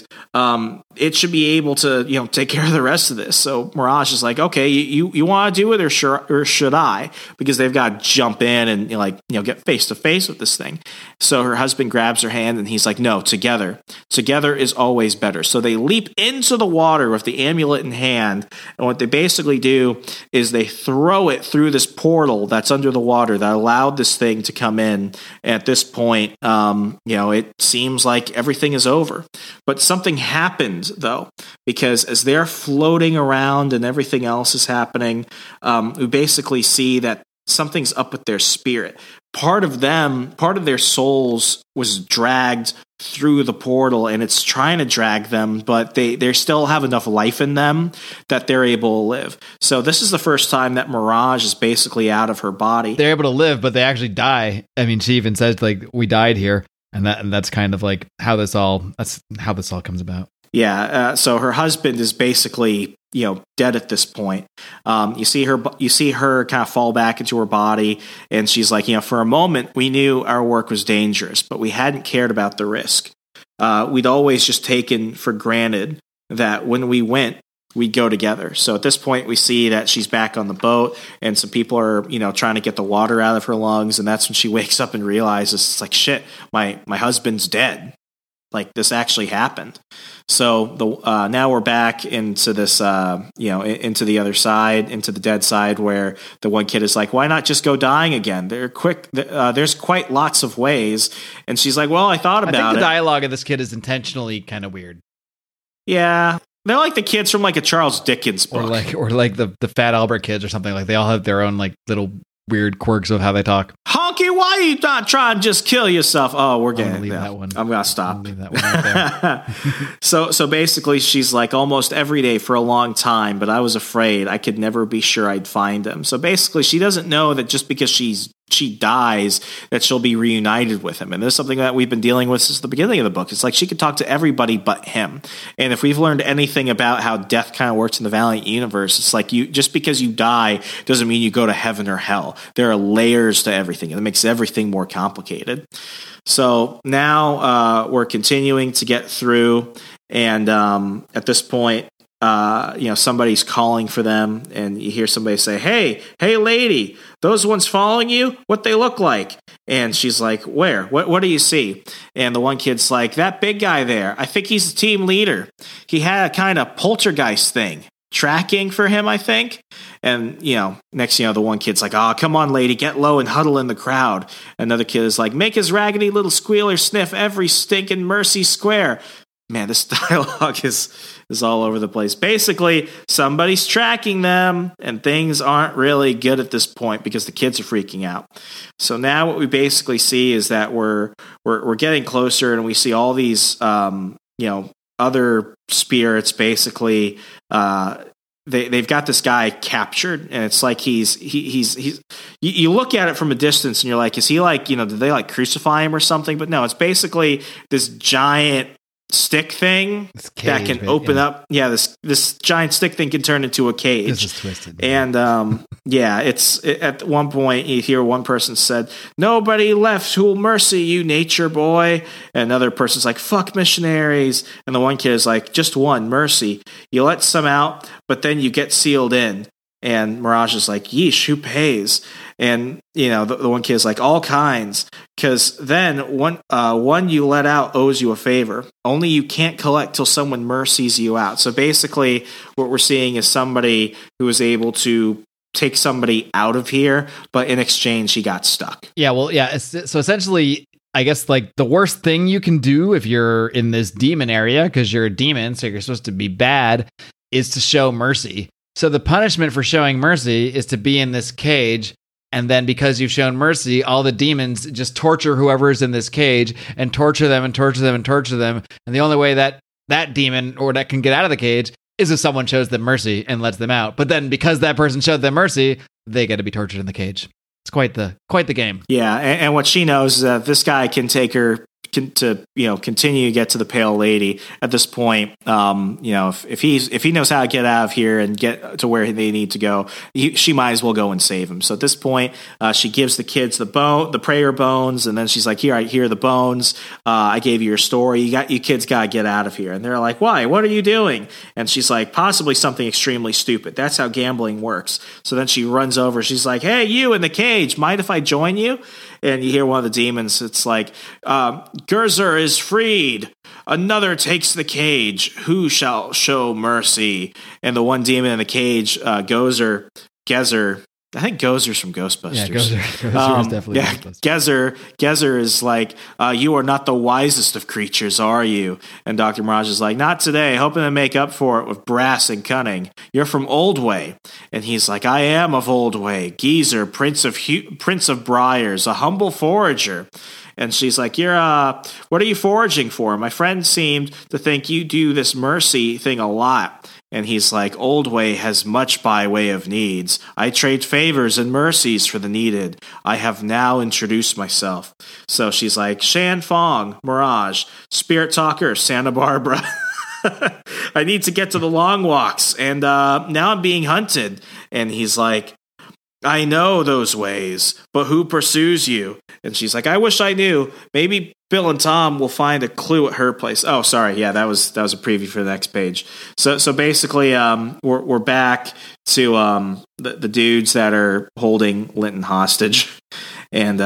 it should be able to take care of the rest of this. So Mirage is like, okay, you want to do it, or should I? Because they've got to jump in and get face to face with this thing. So her husband grabs her hand and he's like, no, together is always better. So they leap into the water with the amulet in hand, and what they basically do is they throw it through this portal that's under the water that allowed this thing to come in. And at this point, it seems like everything is over. But something happened, though, because as they're floating around and everything else is happening, we basically see that something's up with their spirit. Part of their souls was dragged through the portal, and it's trying to drag them, but they still have enough life in them that they're able to live. So this is the first time that Mirage is basically out of her body. They're able to live, but they actually die. I mean, she even says like, we died here. And that's kind of like that's how this all comes about. Yeah. So her husband is basically, dead at this point. You see her kind of fall back into her body, and she's like, for a moment we knew our work was dangerous, but we hadn't cared about the risk. We'd always just taken for granted that when we went, we'd go together. So at this point, we see that she's back on the boat, and some people are, trying to get the water out of her lungs, and that's when she wakes up and realizes, it's like, shit, my husband's dead. Like, this actually happened. So now we're back into this, into the other side, into the dead side, where the one kid is like, why not just go dying again? There's quite lots of ways. And she's like, well, I thought about it. I think the dialogue of this kid is intentionally kind of weird. Yeah. They're like the kids from like a Charles Dickens book. Or like the Fat Albert kids or something. Like, they all have their own like little weird quirks of how they talk. Honky, why are you not trying to just kill yourself? Oh, we're getting leave that one. I'm gonna stop. Leave that one right there. So basically, she's like, almost every day for a long time, but I was afraid I could never be sure I'd find him. So basically, she doesn't know that just because she dies that she'll be reunited with him. And this is something that we've been dealing with since the beginning of the book. It's like she could talk to everybody but him. And if we've learned anything about how death kind of works in the Valiant universe, it's like just because you die doesn't mean you go to heaven or hell. There are layers to everything, and it makes everything more complicated. So now we're continuing to get through, and at this point, somebody's calling for them, and you hear somebody say, hey lady, those ones following you, what they look like? And she's like, where? What do you see? And the one kid's like, that big guy there, I think he's the team leader. He had a kind of poltergeist thing tracking for him, I think. And, next, the one kid's like, oh, come on, lady, get low and huddle in the crowd. Another kid is like, make his raggedy little squealer sniff every stinking mercy square. Man, this dialogue is all over the place. Basically, somebody's tracking them, and things aren't really good at this point because the kids are freaking out. So now what we basically see is that we're getting closer, and we see all these other spirits. Basically, they've got this guy captured, and it's like he's you look at it from a distance, and you're like, is he like, did they like crucify him or something? But no, it's basically this giant stick thing that can open up. Yeah, this giant stick thing can turn into a cage. This is twisted. And at one point you hear one person said, nobody left who'll mercy you, nature boy. And another person's like, fuck missionaries. And the one kid is like, just one, mercy. You let some out, but then you get sealed in. And Mirage is like, yeesh, who pays? And, the one kid is like, all kinds. Because then one you let out owes you a favor. Only you can't collect till someone mercies you out. So basically what we're seeing is somebody who was able to take somebody out of here, but in exchange he got stuck. Yeah, well, yeah. So essentially, I guess like the worst thing you can do if you're in this demon area, because you're a demon, so you're supposed to be bad, is to show mercy. So the punishment for showing mercy is to be in this cage, and then because you've shown mercy, all the demons just torture whoever's in this cage and torture them and torture them and torture them. And the only way that demon or that can get out of the cage is if someone shows them mercy and lets them out. But then because that person showed them mercy, they get to be tortured in the cage. It's quite the game. Yeah, and what she knows is that this guy can take her to continue to get to the Pale Lady. At this point, if he knows how to get out of here and get to where they need to go, she might as well go and save him. So at this point, she gives the kids the prayer bones, and then she's like, here are the bones. I gave you your story. You kids gotta get out of here. And they're like, why? What are you doing? And she's like, possibly something extremely stupid. That's how gambling works. So then she runs over. She's like, hey, you in the cage, mind if I join you? And you hear one of the demons. It's like, Gerzer is freed. Another takes the cage. Who shall show mercy? And the one demon in the cage, Gezer. I think Gozer's from Ghostbusters. Yeah, Gozer is definitely Ghostbusters. Gezer is like, you are not the wisest of creatures, are you? And Dr. Mirage is like, not today, hoping to make up for it with brass and cunning. You're from Oldway. And he's like, I am of Oldway. Geezer, Prince of Briars, a humble forager. And she's like, what are you foraging for? My friend seemed to think you do this mercy thing a lot. And he's like, Old Way has much by way of needs. I trade favors and mercies for the needed. I have now introduced myself. So she's like, Shan Fong, Mirage, Spirit Talker, Santa Barbara. I need to get to the long walks, and now I'm being hunted. And he's like, I know those ways, but who pursues you? And she's like, I wish I knew. Maybe Bill and Tom will find a clue at her place. Oh, sorry. Yeah, that was a preview for the next page. So basically, we're back to the dudes that are holding Linton hostage. And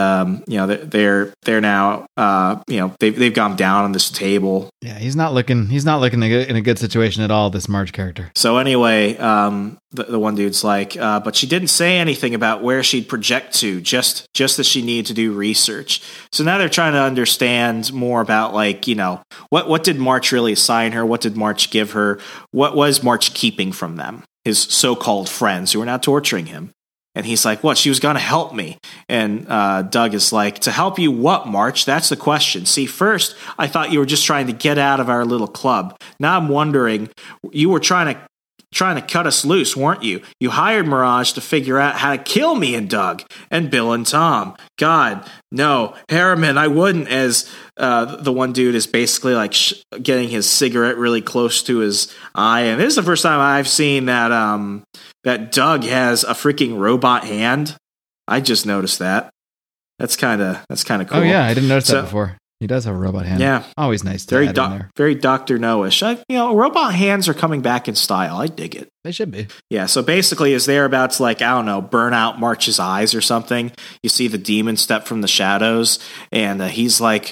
they're now they've gone down on this table. Yeah, he's not looking in a good situation at all, this Marge character. So anyway, the one dude's like, but she didn't say anything about where she'd project to, just that she needed to do research. So now they're trying to understand more about, like, what did March really assign her? What did March give her? What was March keeping from them, his so-called friends who are now torturing him? And he's like, what? She was going to help me. And Doug is like, to help you what, March? That's the question. See, first, I thought you were just trying to get out of our little club. Now I'm wondering, you were trying to cut us loose, weren't you? You hired Mirage to figure out how to kill me and Doug and Bill and Tom. God, no, Harriman, I wouldn't. As the one dude is basically like getting his cigarette really close to his eye. And this is the first time I've seen that that Doug has a freaking robot hand. I just noticed that. That's kind of cool. Oh yeah, I didn't notice that before. He does have a robot hand. Yeah, always nice to add in there. Very Dr. No-ish. Robot hands are coming back in style. I dig it. They should be. Yeah. So basically, as they're about to, like, I don't know, burn out March's eyes or something, you see the demon step from the shadows, and he's like,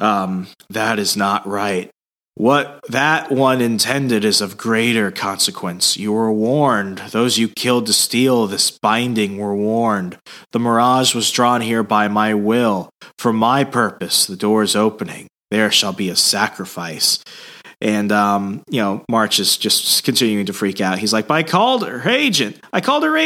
"That is not right. What that one intended is of greater consequence. You were warned. Those you killed to steal this binding were warned. The Mirage was drawn here by my will. For my purpose, the door is opening. There shall be a sacrifice." And, March is just continuing to freak out. He's like, but I called her agent. I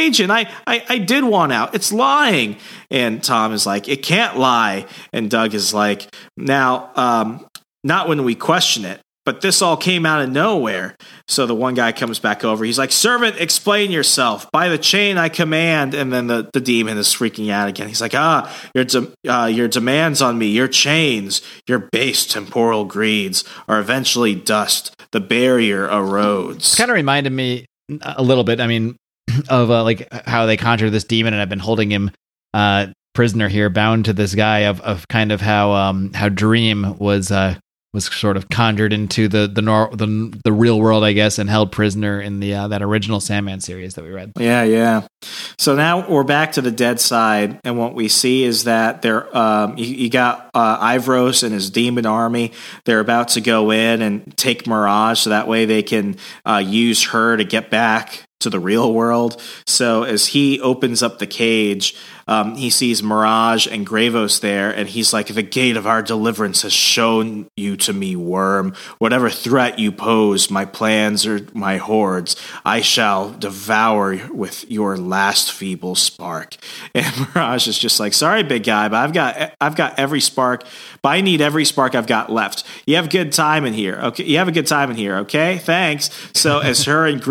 did want out. It's lying. And Tom is like, it can't lie. And Doug is like, now, not when we question it, but this all came out of nowhere. So the one guy comes back over. He's like, servant, explain yourself. By the chain I command. And then the demon is freaking out again. He's like, your demands on me, your chains, your base temporal greeds are eventually dust. The barrier erodes. Kind of reminded me a little bit, of like how they conjure this demon, and I've been holding him prisoner here, bound to this guy, of kind of how Dream was sort of conjured into the real world, I guess, and held prisoner in the that original Sandman series that we read. Yeah. So now we're back to the dead side, and what we see is that you got Ivros and his demon army. They're about to go in and take Mirage, so that way they can use her to get back to the real world. So as he opens up the cage, he sees Mirage and Gravos there, and he's like, the gate of our deliverance has shown you to me, worm. Whatever threat you pose, my plans or my hordes, I shall devour with your last feeble spark. And Mirage is just like, sorry, big guy, but I've got every spark, but I need every spark I've got left. You have a good time in here, okay? You have a good time in here, okay? Thanks. So as her and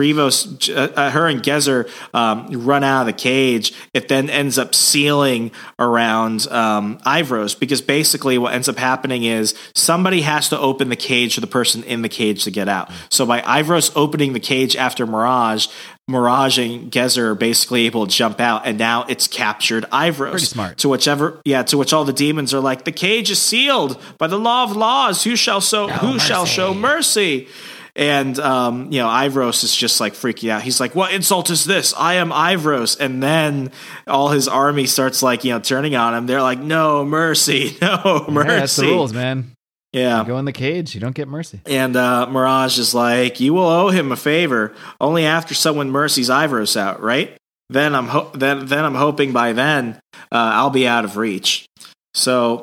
Gezer run out of the cage, it then ends up sealing around Ivros, because basically what ends up happening is somebody has to open the cage for the person in the cage to get out. So by Ivros opening the cage after Mirage and Gezer are basically able to jump out, and now it's captured Ivros. Pretty smart. To which all the demons are like, the cage is sealed by the law of laws. Who shall show mercy? And, Ivros is just like freaking out. He's like, what insult is this? I am Ivros. And then all his army starts like, turning on him. They're like, no mercy, no mercy. Yeah, that's the rules, man. Yeah. You go in the cage, you don't get mercy. And Mirage is like, you will owe him a favor only after someone mercies Ivros out, right? Then I'm hoping by then I'll be out of reach. So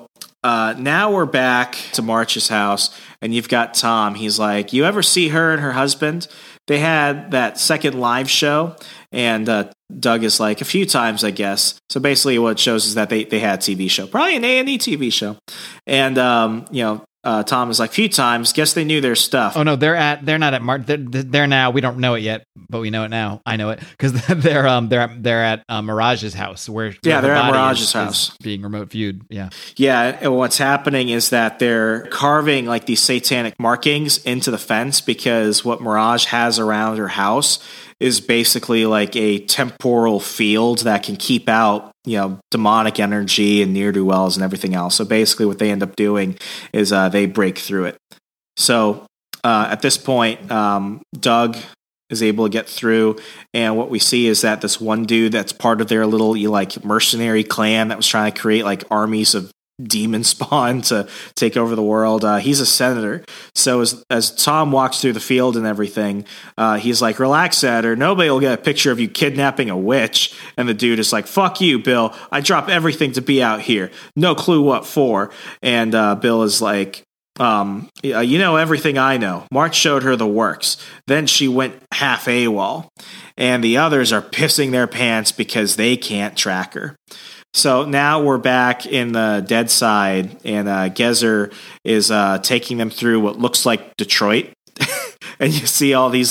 now we're back to March's house, and you've got Tom. He's like, you ever see her and her husband? They had that second live show, and Doug is like, a few times, I guess. So basically what it shows is that they had a TV show, probably an A&E TV show. And, Tom is like, few times, guess they knew their stuff. Oh no, they're not at March. They're now. We don't know it yet, but we know it now. I know it because they're at Mirage's house where they're the at body Mirage's is house being remote viewed. Yeah, and what's happening is that they're carving like these satanic markings into the fence because what Mirage has around her house is basically like a temporal field that can keep out, demonic energy and ne'er-do-wells and everything else. So basically what they end up doing is they break through it. So at this point, Doug is able to get through, and what we see is that this one dude that's part of their little mercenary clan that was trying to create like armies of demon spawn to take over the world. He's a senator. So as Tom walks through the field and everything, he's like, relax, Senator. Nobody will get a picture of you kidnapping a witch. And the dude is like, fuck you, Bill. I drop everything to be out here. No clue what for. And Bill is like, you know everything I know. March showed her the works. Then she went half AWOL. And the others are pissing their pants because they can't track her. So now we're back in the dead side, and Gezer is taking them through what looks like Detroit. And you see all these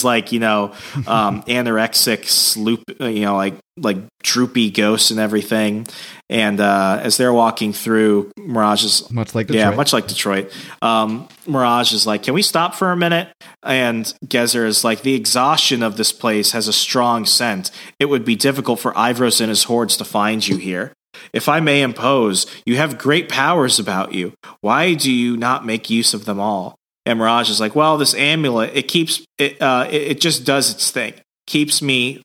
anorexic sloop, like droopy ghosts and everything. And as they're walking through, Mirage is much like Detroit. Yeah, much like Detroit. Mirage is like, can we stop for a minute? And Gezer is like, the exhaustion of this place has a strong scent. It would be difficult for Ivros and his hordes to find you here. If I may impose, you have great powers about you. Why do you not make use of them all? And Mirage is like, well, this amulet, it just does its thing. Keeps me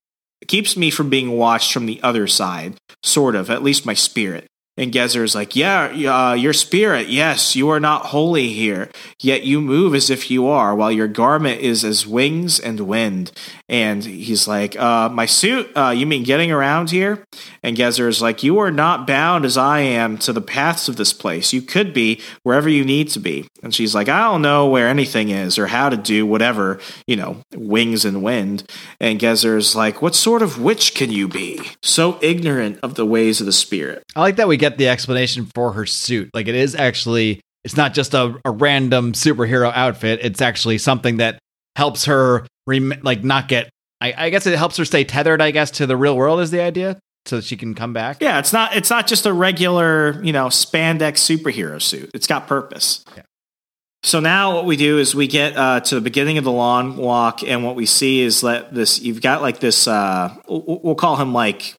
from being watched from the other side, sort of, at least my spirit. And Gezer is like, your spirit, yes, you are not holy here, yet you move as if you are, while your garment is as wings and wind. And he's like, my suit, you mean getting around here? And Gezer is like, you are not bound as I am to the paths of this place. You could be wherever you need to be. And she's like, I don't know where anything is or how to do whatever, wings and wind. And Gezer is like, what sort of witch can you be? So ignorant of the ways of the spirit. I like that we get the explanation for her suit. Like, it's not just a random superhero outfit. It's actually something that helps her not get, I guess it helps her stay tethered, I guess, to the real world is the idea, so that she can come back. Yeah, it's not just a regular, spandex superhero suit. It's got purpose. Yeah. So now what we do is we get to the beginning of the long walk, and what we see is that you've got like this, we'll call him like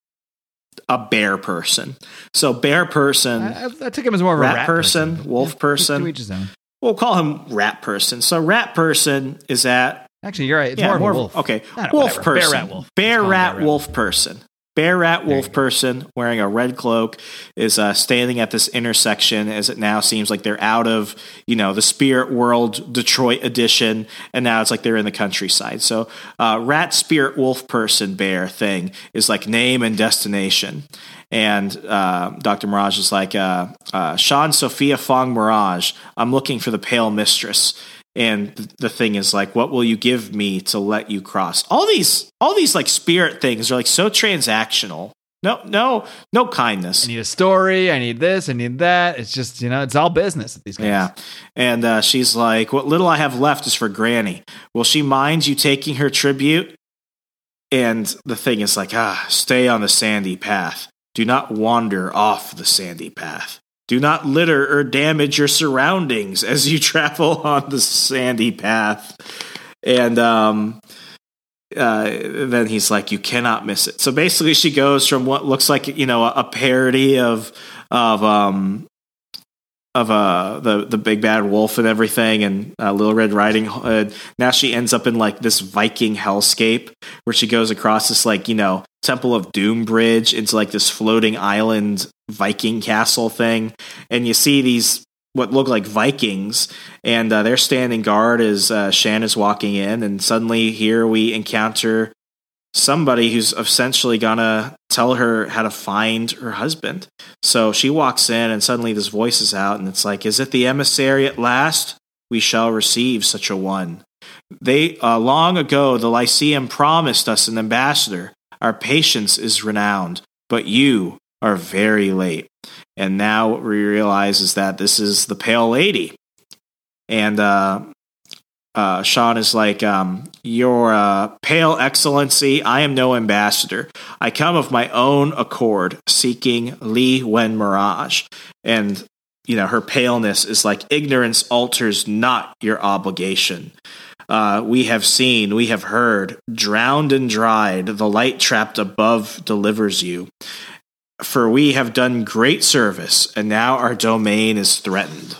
a bear person. So bear person. I took him as more of a rat person. Wolf person. To each his own. We'll call him rat person. So rat person is at. Actually, you're right. It's more of a wolf. Okay. Wolf person. Bear rat wolf. Bear rat wolf person. Bear rat wolf person wearing a red cloak is standing at this intersection, as it now seems like they're out of, the spirit world Detroit edition, and now it's like they're in the countryside. So rat spirit wolf person bear thing is like name and destination. And Dr. Mirage is like, Sean Sophia Fong Mirage, I'm looking for the Pale Mistress. And the thing is like, what will you give me to let you cross? All these like spirit things are like so transactional. No kindness. I need a story. I need this. I need that. It's just, it's all business at these guys. Yeah. And she's like, what little I have left is for Granny. Will she mind you taking her tribute? And the thing is like, stay on the sandy path. Do not wander off the sandy path. Do not litter or damage your surroundings as you travel on the sandy path. And then he's like, you cannot miss it. So basically she goes from what looks like, a parody of the Big Bad Wolf and everything, and Little Red Riding Hood. Now she ends up in like this Viking hellscape where she goes across this like, Temple of Doom bridge into like this floating island Viking castle thing. And you see these what look like Vikings, and they're standing guard as Shan is walking in, and suddenly here we encounter somebody who's essentially gonna tell her how to find her husband. So she walks in, and suddenly this voice is out, and it's like, "Is it the emissary at last? We shall receive such a one. They long ago the Lyceum promised us an ambassador. Our patience is renowned, but you are very late." And now what we realize is that this is the Pale Lady. And Sean is like, "Your Pale Excellency, I am no ambassador. I come of my own accord, seeking Li Wen Mirage." And, her paleness is like, "Ignorance alters not your obligation. We have seen, we have heard, drowned and dried, the light trapped above delivers you. For we have done great service, and now our domain is threatened."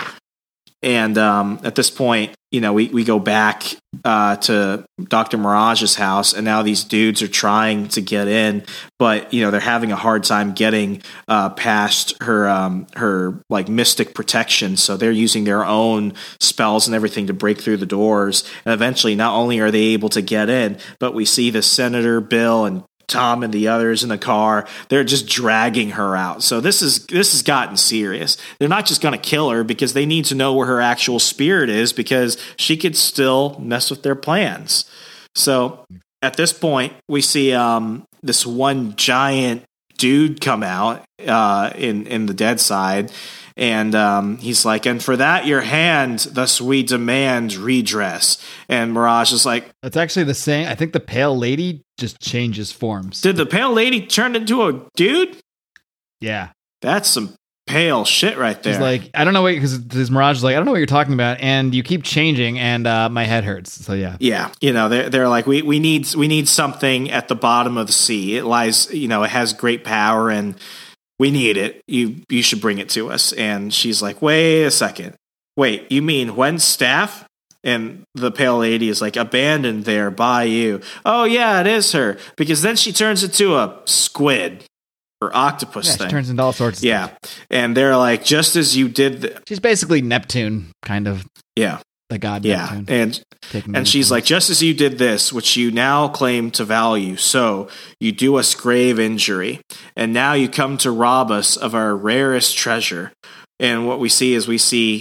And at this point, we go back to Dr. Mirage's house, and now these dudes are trying to get in, but they're having a hard time getting past her like mystic protection. So they're using their own spells and everything to break through the doors. And eventually, not only are they able to get in, but we see the Senator, Bill, and Tom and the others in the car. They're just dragging her out. So this has gotten serious. They're not just going to kill her because they need to know where her actual spirit is, because she could still mess with their plans. So at this point, we see this one giant dude come out in the dead side. And he's like, "And for that your hand, thus we demand redress." And Mirage is like, "That's actually the same. I think the Pale Lady just changes forms." "Did the Pale Lady turn into a dude?" Yeah. That's some pale shit right there. He's like, "I don't know what," because his Mirage is like, "I don't know what you're talking about, and you keep changing, and my head hurts." So yeah. Yeah. They're like, we need something at the bottom of the sea. It lies, it has great power, and we need it. You should bring it to us." And she's like, "Wait a second. Wait, you mean Wen's staff?" And the Pale Lady is like, "Abandoned there by you." "Oh yeah, it is her." Because then she turns into a squid or octopus thing. She turns into all sorts of stuff. And they're like, "Just as you did." She's basically Neptune, kind of. Yeah. The god Neptune. And she's things. like, "Just as you did this, which you now claim to value, so you do us grave injury. And now you come to rob us of our rarest treasure." And what we see is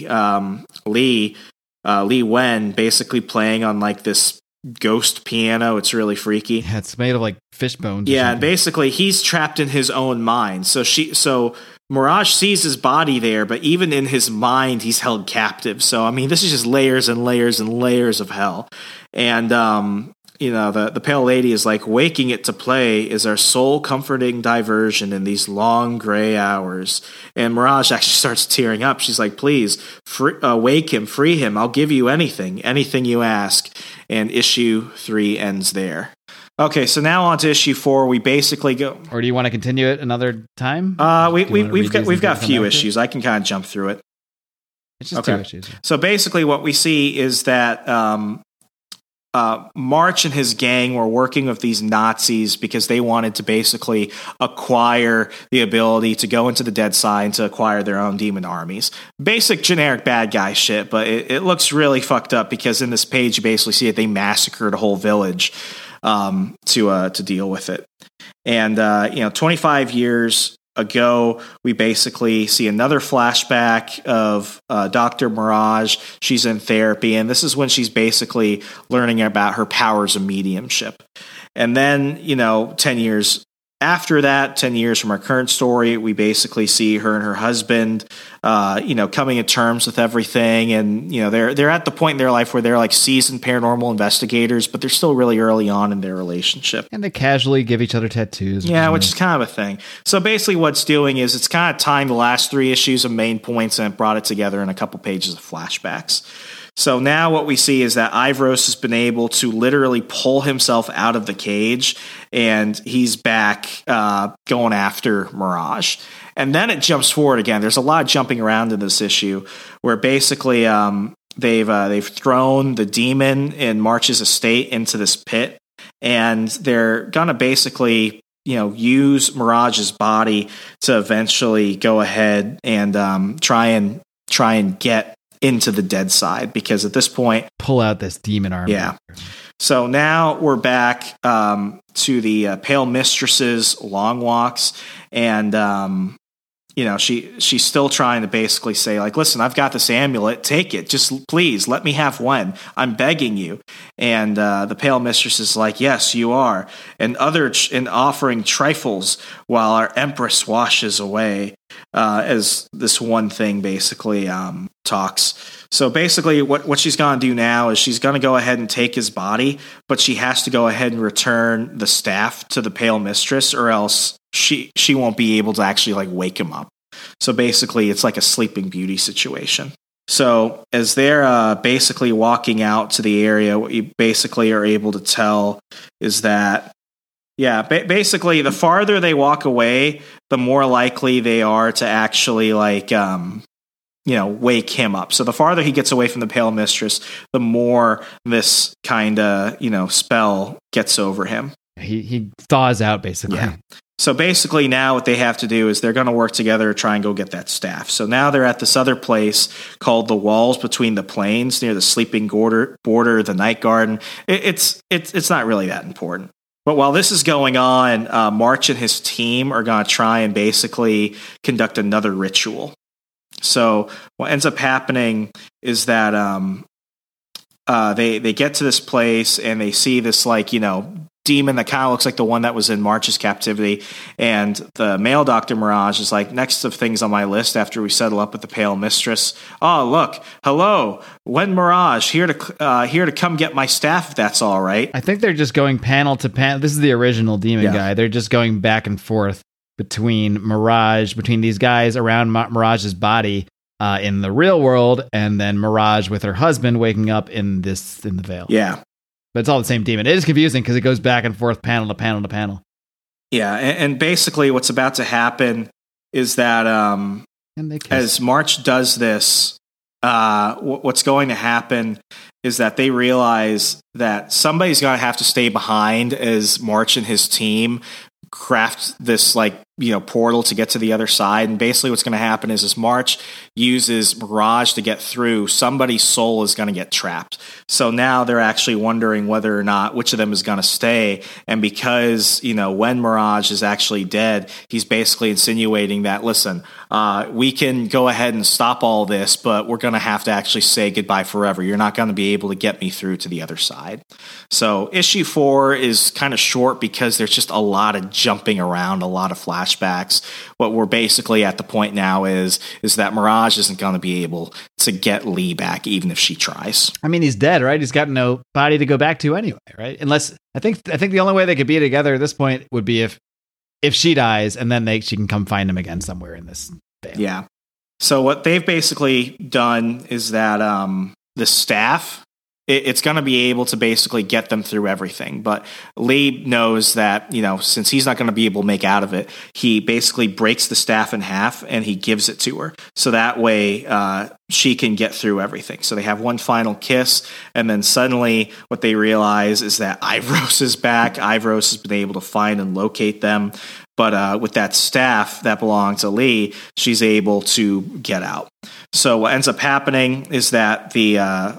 Li Wen basically playing on like this ghost piano. It's really freaky. Yeah, it's made of like fish bones. Yeah, and basically he's trapped in his own mind. So Mirage sees his body there, but even in his mind, he's held captive. So, I mean, this is just layers and layers and layers of hell. And, the Pale Lady is like, "Waking it to play is our soul comforting diversion in these long gray hours." And Mirage actually starts tearing up. She's like, "Please, wake him, free him. I'll give you anything you ask." And issue 3 ends there. Okay, so now on to issue 4. We basically go. Or do you want to continue it another time? We've got a few issues. I can kind of jump through it. It's just 2 issues. So basically, what we see is that March and his gang were working with these Nazis because they wanted to basically acquire the ability to go into the dead side and to acquire their own demon armies. Basic generic bad guy shit, but it looks really fucked up because in this page you basically see that they massacred a whole village to deal with it. And 25 years ago, we basically see another flashback of Dr. Mirage. She's in therapy, and this is when she's basically learning about her powers of mediumship. And then, 10 years after that, 10 years from our current story, we basically see her and her husband, coming to terms with everything. And, they're at the point in their life where they're like seasoned paranormal investigators, but they're still really early on in their relationship. And they casually give each other tattoos. Which is kind of a thing. So basically what it's doing is it's kind of tying the last 3 issues of main points and brought it together in a couple pages of flashbacks. So now what we see is that Ivros has been able to literally pull himself out of the cage, and he's back going after Mirage. And then it jumps forward again. There's a lot of jumping around in this issue where basically they've thrown the demon in March's estate into this pit, and they're going to basically use Mirage's body to eventually go ahead and try and get into the dead side, because at this point, pull out this demon armor. Yeah. So now we're back to the Pale Mistress's long walks, and she's still trying to basically say, like, listen, I've got this amulet, take it, just please let me have one, I'm begging you. And the Pale Mistress is like, yes, you are, and offering trifles while our Empress washes away, as this one thing basically talks. So basically what she's going to do now is she's going to go ahead and take his body, but she has to go ahead and return the staff to the Pale Mistress, or else she won't be able to actually like wake him up. So basically it's like a Sleeping Beauty situation. So as they're basically walking out to the area, what you basically are able to tell is that, basically the farther they walk away, the more likely they are to actually like, wake him up. So the farther he gets away from the Pale Mistress, the more this kind of, spell gets over him. He thaws out, basically. Yeah. So basically now what they have to do is they're going to work together to try and go get that staff. So now they're at this other place called the Walls Between the Plains, near the Sleeping Border, the Night Garden. It's not really that important. But while this is going on, March and his team are going to try and basically conduct another ritual. So what ends up happening is that they get to this place and they see this demon that kind of looks like the one that was in March's captivity, and the male Dr. Mirage is like, next of things on my list after we settle up with the Pale Mistress. Oh, look, hello, Wen Mirage, here to come get my staff, if that's all right. I think they're just going panel to panel. This is the original demon guy. They're just going back and forth between these guys around Mirage's body in the real world, and then Mirage with her husband waking up in the Veil. Yeah. But it's all the same demon. It is confusing because it goes back and forth, panel to panel to panel. Yeah, and basically what's about to happen is that as March does this, what's going to happen is that they realize that somebody's going to have to stay behind as March and his team craft this portal to get to the other side. And basically what's going to happen is as March uses Mirage to get through, somebody's soul is going to get trapped. So now they're actually wondering whether or not which of them is going to stay. And because, when Mirage is actually dead, he's basically insinuating that, listen, we can go ahead and stop all this, but we're going to have to actually say goodbye forever. You're not going to be able to get me through to the other side. So issue 4 is kind of short because there's just a lot of jumping around, a lot of flashbacks. What we're basically at the point now is that Mirage isn't going to be able to get Lee back, even if she tries. I mean, he's dead, right? He's got no body to go back to anyway, right? Unless I think the only way they could be together at this point would be if she dies, and then she can come find him again somewhere in this veil. Yeah. So what they've basically done is that the staff, it's going to be able to basically get them through everything. But Lee knows that, since he's not going to be able to make out of it, he basically breaks the staff in half and he gives it to her. So that way she can get through everything. So they have one final kiss, and then suddenly what they realize is that Ivros is back. Ivros has been able to find and locate them. But with that staff that belonged to Lee, she's able to get out. So what ends up happening is that the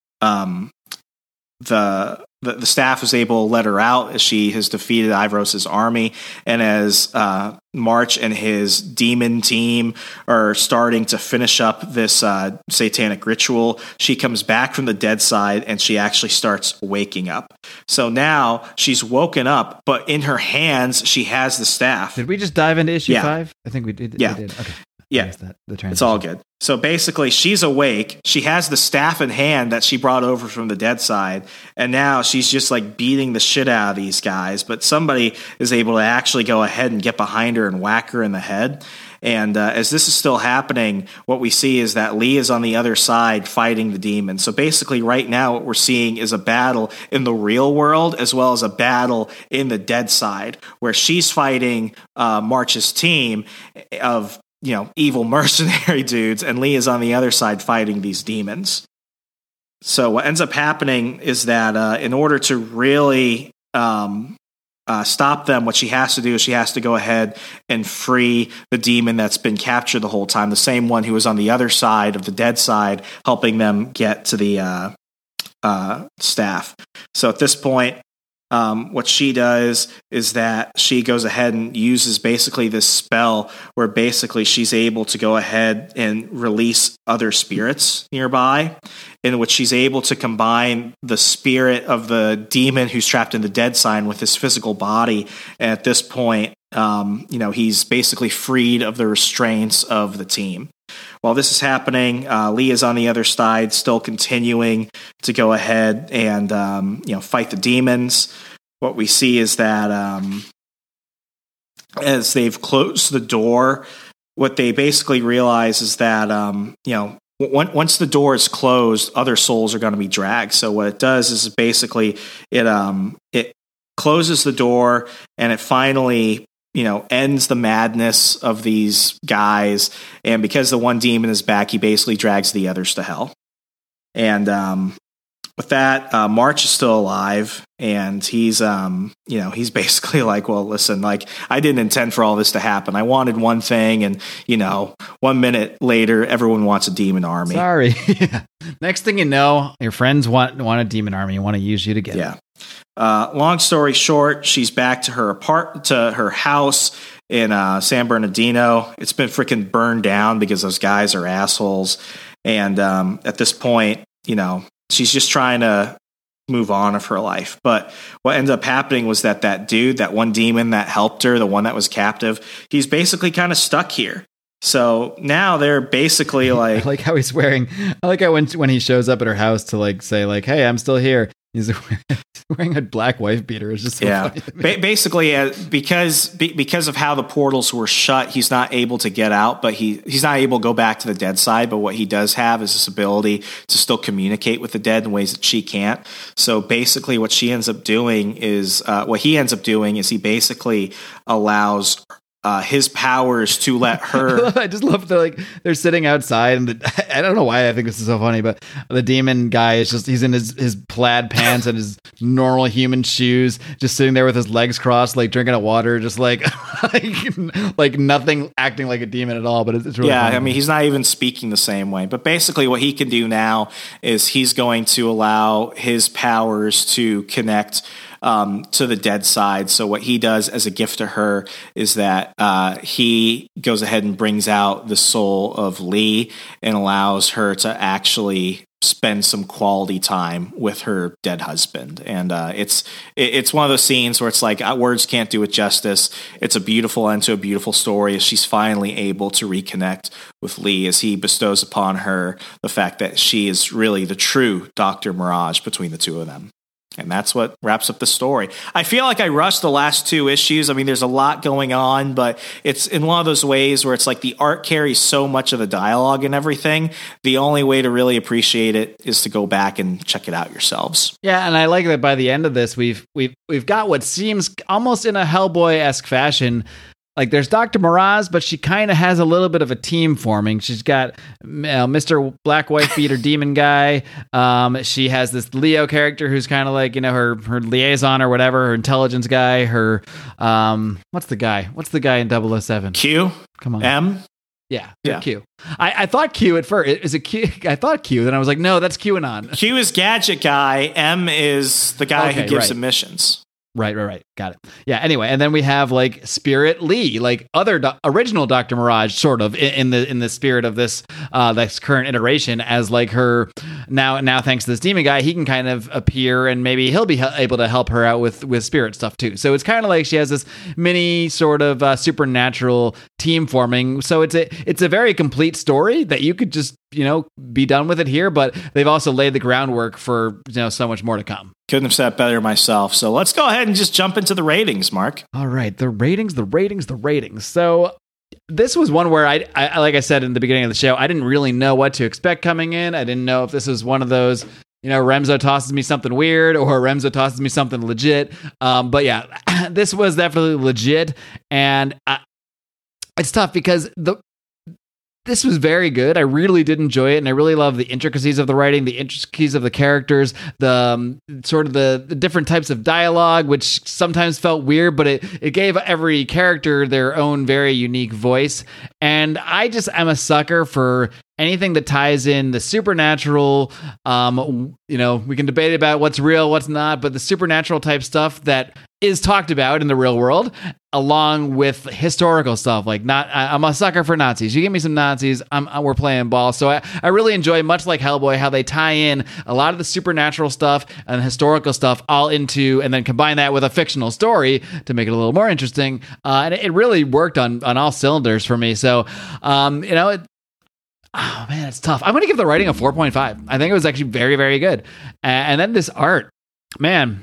staff is able to let her out as she has defeated Ivros' army, and as March and his demon team are starting to finish up this satanic ritual, she comes back from the dead side and she actually starts waking up. So now she's woken up, but in her hands she has the staff. Did we just dive into issue 5? I think we did. Yeah. We did. Okay. Yeah, it's all good. So basically, she's awake. She has the staff in hand that she brought over from the dead side, and now she's just beating the shit out of these guys. But somebody is able to actually go ahead and get behind her and whack her in the head. And as this is still happening, what we see is that Lee is on the other side fighting the demon. So basically, right now, what we're seeing is a battle in the real world as well as a battle in the dead side, where she's fighting March's team of evil mercenary dudes, and Lee is on the other side fighting these demons. So what ends up happening is that in order to really stop them, what she has to do is she has to go ahead and free the demon that's been captured the whole time, the same one who was on the other side of the dead side, helping them get to the staff. So at this point, what she does is that she goes ahead and uses basically this spell where basically she's able to go ahead and release other spirits nearby, in which she's able to combine the spirit of the demon who's trapped in the dead sign with his physical body. And at this point, he's basically freed of the restraints of the team. While this is happening, Lee is on the other side, still continuing to go ahead and fight the demons. What we see is that as they've closed the door, what they basically realize is that once the door is closed, other souls are going to be dragged. So what it does is basically it closes the door, and it finally ends the madness of these guys. And because the one demon is back, he basically drags the others to hell. And with that, March is still alive, and he's basically like, well, listen, like, I didn't intend for all this to happen. I wanted one thing, and 1 minute later, everyone wants a demon army. Sorry. Next thing you know, your friends want a demon army and want to use you to get it. Long story short, she's back to her house in San Bernardino. It's been freaking burned down because those guys are assholes. And at this point, she's just trying to move on of her life. But what ended up happening was that dude, that one demon that helped her, the one that was captive, he's basically kind of stuck here. So now they're basically like... I like how he's wearing... I like how when he shows up at her house to like say like, hey, I'm still here, he's wearing a black wife beater. It's just so funny to me. Basically, because of how the portals were shut, he's not able to get out, but he's not able to go back to the dead side. But what he does have is this ability to still communicate with the dead in ways that she can't. So basically, what he ends up doing is he basically allows his powers to let her. I just love they're sitting outside, and I don't know why I think this is so funny, but the demon guy is he's in his plaid pants and his normal human shoes, just sitting there with his legs crossed, like drinking a water, just like nothing, acting like a demon at all. But it's really funny. I mean, he's not even speaking the same way. But basically, what he can do now is he's going to allow his powers to connect to the dead side. So what he does as a gift to her is that he goes ahead and brings out the soul of Lee and allows her to actually spend some quality time with her dead husband. And it's one of those scenes where it's like words can't do it justice. It's a beautiful end to a beautiful story as she's finally able to reconnect with Lee as he bestows upon her the fact that she is really the true Dr. Mirage between the two of them. And that's what wraps up the story. I feel like I rushed the last two issues. I mean, there's a lot going on, but it's in one of those ways where it's like the art carries so much of the dialogue and everything. The only way to really appreciate it is to go back and check it out yourselves. Yeah, and I like that by the end of this, we've got what seems almost in a Hellboy-esque fashion. Like, there's Dr. Mirage, but she kind of has a little bit of a team forming. She's got Mr. Black Wife Beater Demon Guy. She has this Leo character who's kind of like, her liaison or whatever, her intelligence guy, her... what's the guy? What's the guy in 007? Q? Come on. M? Yeah. Q. I thought Q at first. Is it Q? I thought Q. Then I was like, no, that's QAnon. Q is Gadget Guy. M is the guy who gives him missions. Right. Got it. Yeah. Anyway, and then we have like Spirit Lee, like other original Dr. Mirage, sort of in the spirit of this current iteration, as like her now thanks to this demon guy, he can kind of appear and maybe he'll be able to help her out with spirit stuff too. So it's kind of like she has this mini sort of supernatural team forming. So it's a very complete story that you could just be done with it here, but they've also laid the groundwork for so much more to come. Couldn't have said it better myself. So let's go ahead and just jump into the ratings, Mark. All right, the ratings. So this was one where I like I said in the beginning of the show, I didn't really know what to expect coming in. I didn't know if this was one of those, Remzo tosses me something weird or Remzo tosses me something legit. But yeah, this was definitely legit, and it's tough because this was very good. I really did enjoy it, and I really love the intricacies of the writing, the intricacies of the characters, the sort of the different types of dialogue, which sometimes felt weird, but it gave every character their own very unique voice. And I'm a sucker for anything that ties in the supernatural. We can debate about what's real, what's not, but the supernatural type stuff that is talked about in the real world, along with historical stuff. I'm a sucker for Nazis. You give me some Nazis, we're playing ball. So I really enjoy, much like Hellboy, how they tie in a lot of the supernatural stuff and historical stuff all into, and then combine that with a fictional story to make it a little more interesting. And it really worked on all cylinders for me. So, oh man, it's tough. I'm going to give the writing a 4.5. I think it was actually very, very good. And then this art, man,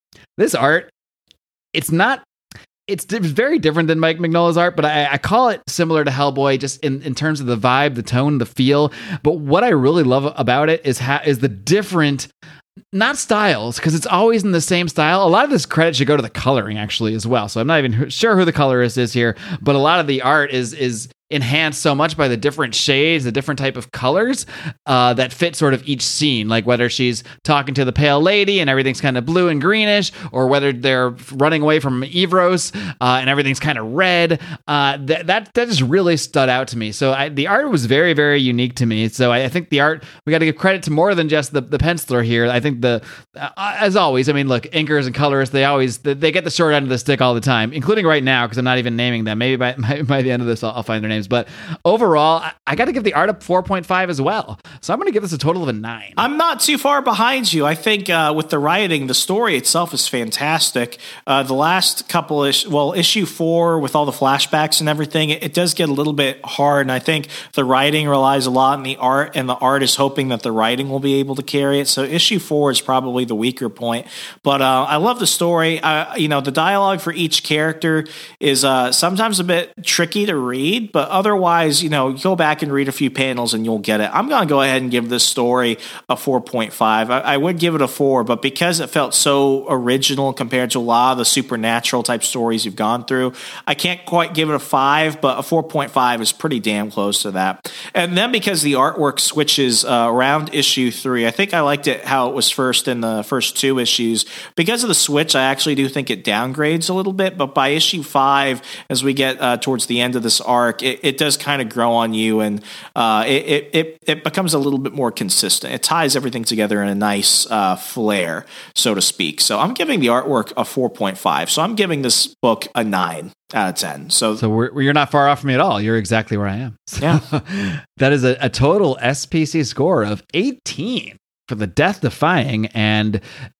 it's very different than Mike Mignola's art, but I call it similar to Hellboy just in terms of the vibe, the tone, the feel. But what I really love about it is the different, not styles, because it's always in the same style. A lot of this credit should go to the coloring actually as well. So I'm not even sure who the colorist is here, but a lot of the art is enhanced so much by the different shades, the different type of colors that fit sort of each scene, like whether she's talking to the pale lady and everything's kind of blue and greenish, or whether they're running away from Evros and everything's kind of red. That just really stood out to me. So the art was very, very unique to me. So I think the art, we got to give credit to more than just the penciler here. I think as always, I mean, look, inkers and colorists, they get the short end of the stick all the time, including right now, because I'm not even naming them. Maybe by the end of this, I'll find their names. But overall, I got to give the art a 4.5 as well. So I'm going to give this a total of a 9. I'm not too far behind you. I think with the writing, the story itself is fantastic. The last couple issue 4 with all the flashbacks and everything, it does get a little bit hard. And I think the writing relies a lot on the art, and the art is hoping that the writing will be able to carry it. So issue 4 is probably the weaker point. But I love the story. The dialogue for each character is sometimes a bit tricky to read, but otherwise, go back and read a few panels and you'll get it. I'm going to go ahead and give this story a 4.5. I would give it a 4, but because it felt so original compared to a lot of the supernatural type stories you've gone through, I can't quite give it a 5, but a 4.5 is pretty damn close to that. And then because the artwork switches around issue 3, I think I liked it how it was first in the first 2 issues. Because of the switch, I actually do think it downgrades a little bit, but by issue 5, as we get towards the end of this arc, it does kind of grow on you, and it becomes a little bit more consistent. It ties everything together in a nice flair, so to speak. So I'm giving the artwork a 4.5. So I'm giving this book a 9 out of 10. So you're not far off from me at all. You're exactly where I am. Yeah. That is a total SPC score of 18 for the death-defying and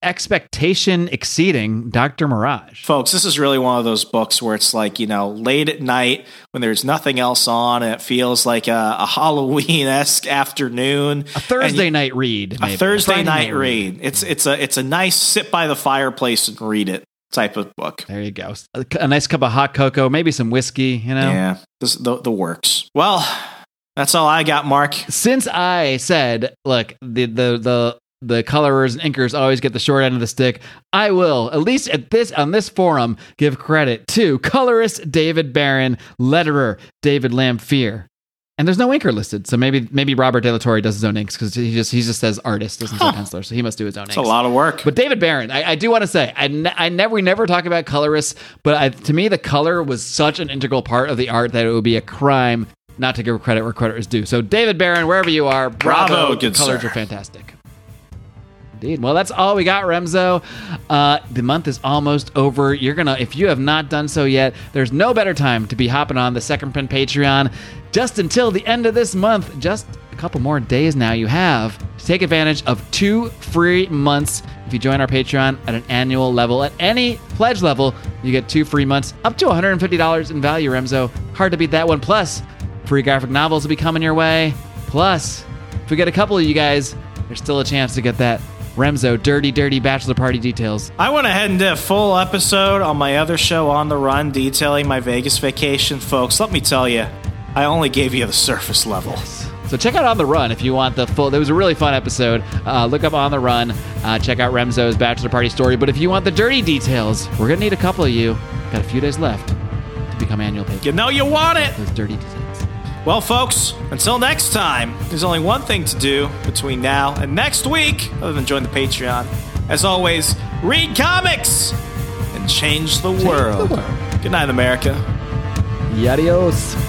expectation-exceeding Dr. Mirage. Folks, this is really one of those books where it's like, late at night when there's nothing else on, and it feels like a Halloween-esque afternoon. A Thursday night read. Maybe. A Thursday night read. It's a nice sit by the fireplace and read it type of book. There you go. A nice cup of hot cocoa, maybe some whiskey, Yeah, the works. Well, that's all I got, Mark. Since I said, look, the colorers and inkers always get the short end of the stick, I will, at least on this forum, give credit to colorist David Barron, letterer David Lamphere. And there's no inker listed, so maybe Robert De La Torre does his own inks, because he just says artist, doesn't say penciler, so he must do his own inks. It's a lot of work. But David Barron, I do want to say, we never talk about colorists, but to me the color was such an integral part of the art that it would be a crime not to give credit where credit is due. So David Barron, wherever you are, bravo. Good colors sir. Are fantastic. Indeed. Well, that's all we got, Remzo. The month is almost over. If you have not done so yet, there's no better time to be hopping on the Second Print Patreon just until the end of this month. Just a couple more days now you have to take advantage of 2 free months. If you join our Patreon at an annual level, at any pledge level, you get 2 free months, up to $150 in value, Remzo. Hard to beat that one. Plus, free graphic novels will be coming your way. Plus, if we get a couple of you guys, there's still a chance to get that Remzo dirty bachelor party details. I went ahead and did a full episode on my other show, On the Run, detailing my Vegas vacation. Folks, let me tell you, I only gave you the surface level. Yes. So check out On the Run if you want the full. It was a really fun episode. Look up On the Run. Check out Remzo's bachelor party story. But if you want the dirty details, we're going to need a couple of you. Got a few days left to become annual patrons. You know you want it. Those dirty details. Well, folks, until next time, there's only one thing to do between now and next week, other than join the Patreon. As always, read comics and change the world. Good night, America. Adios.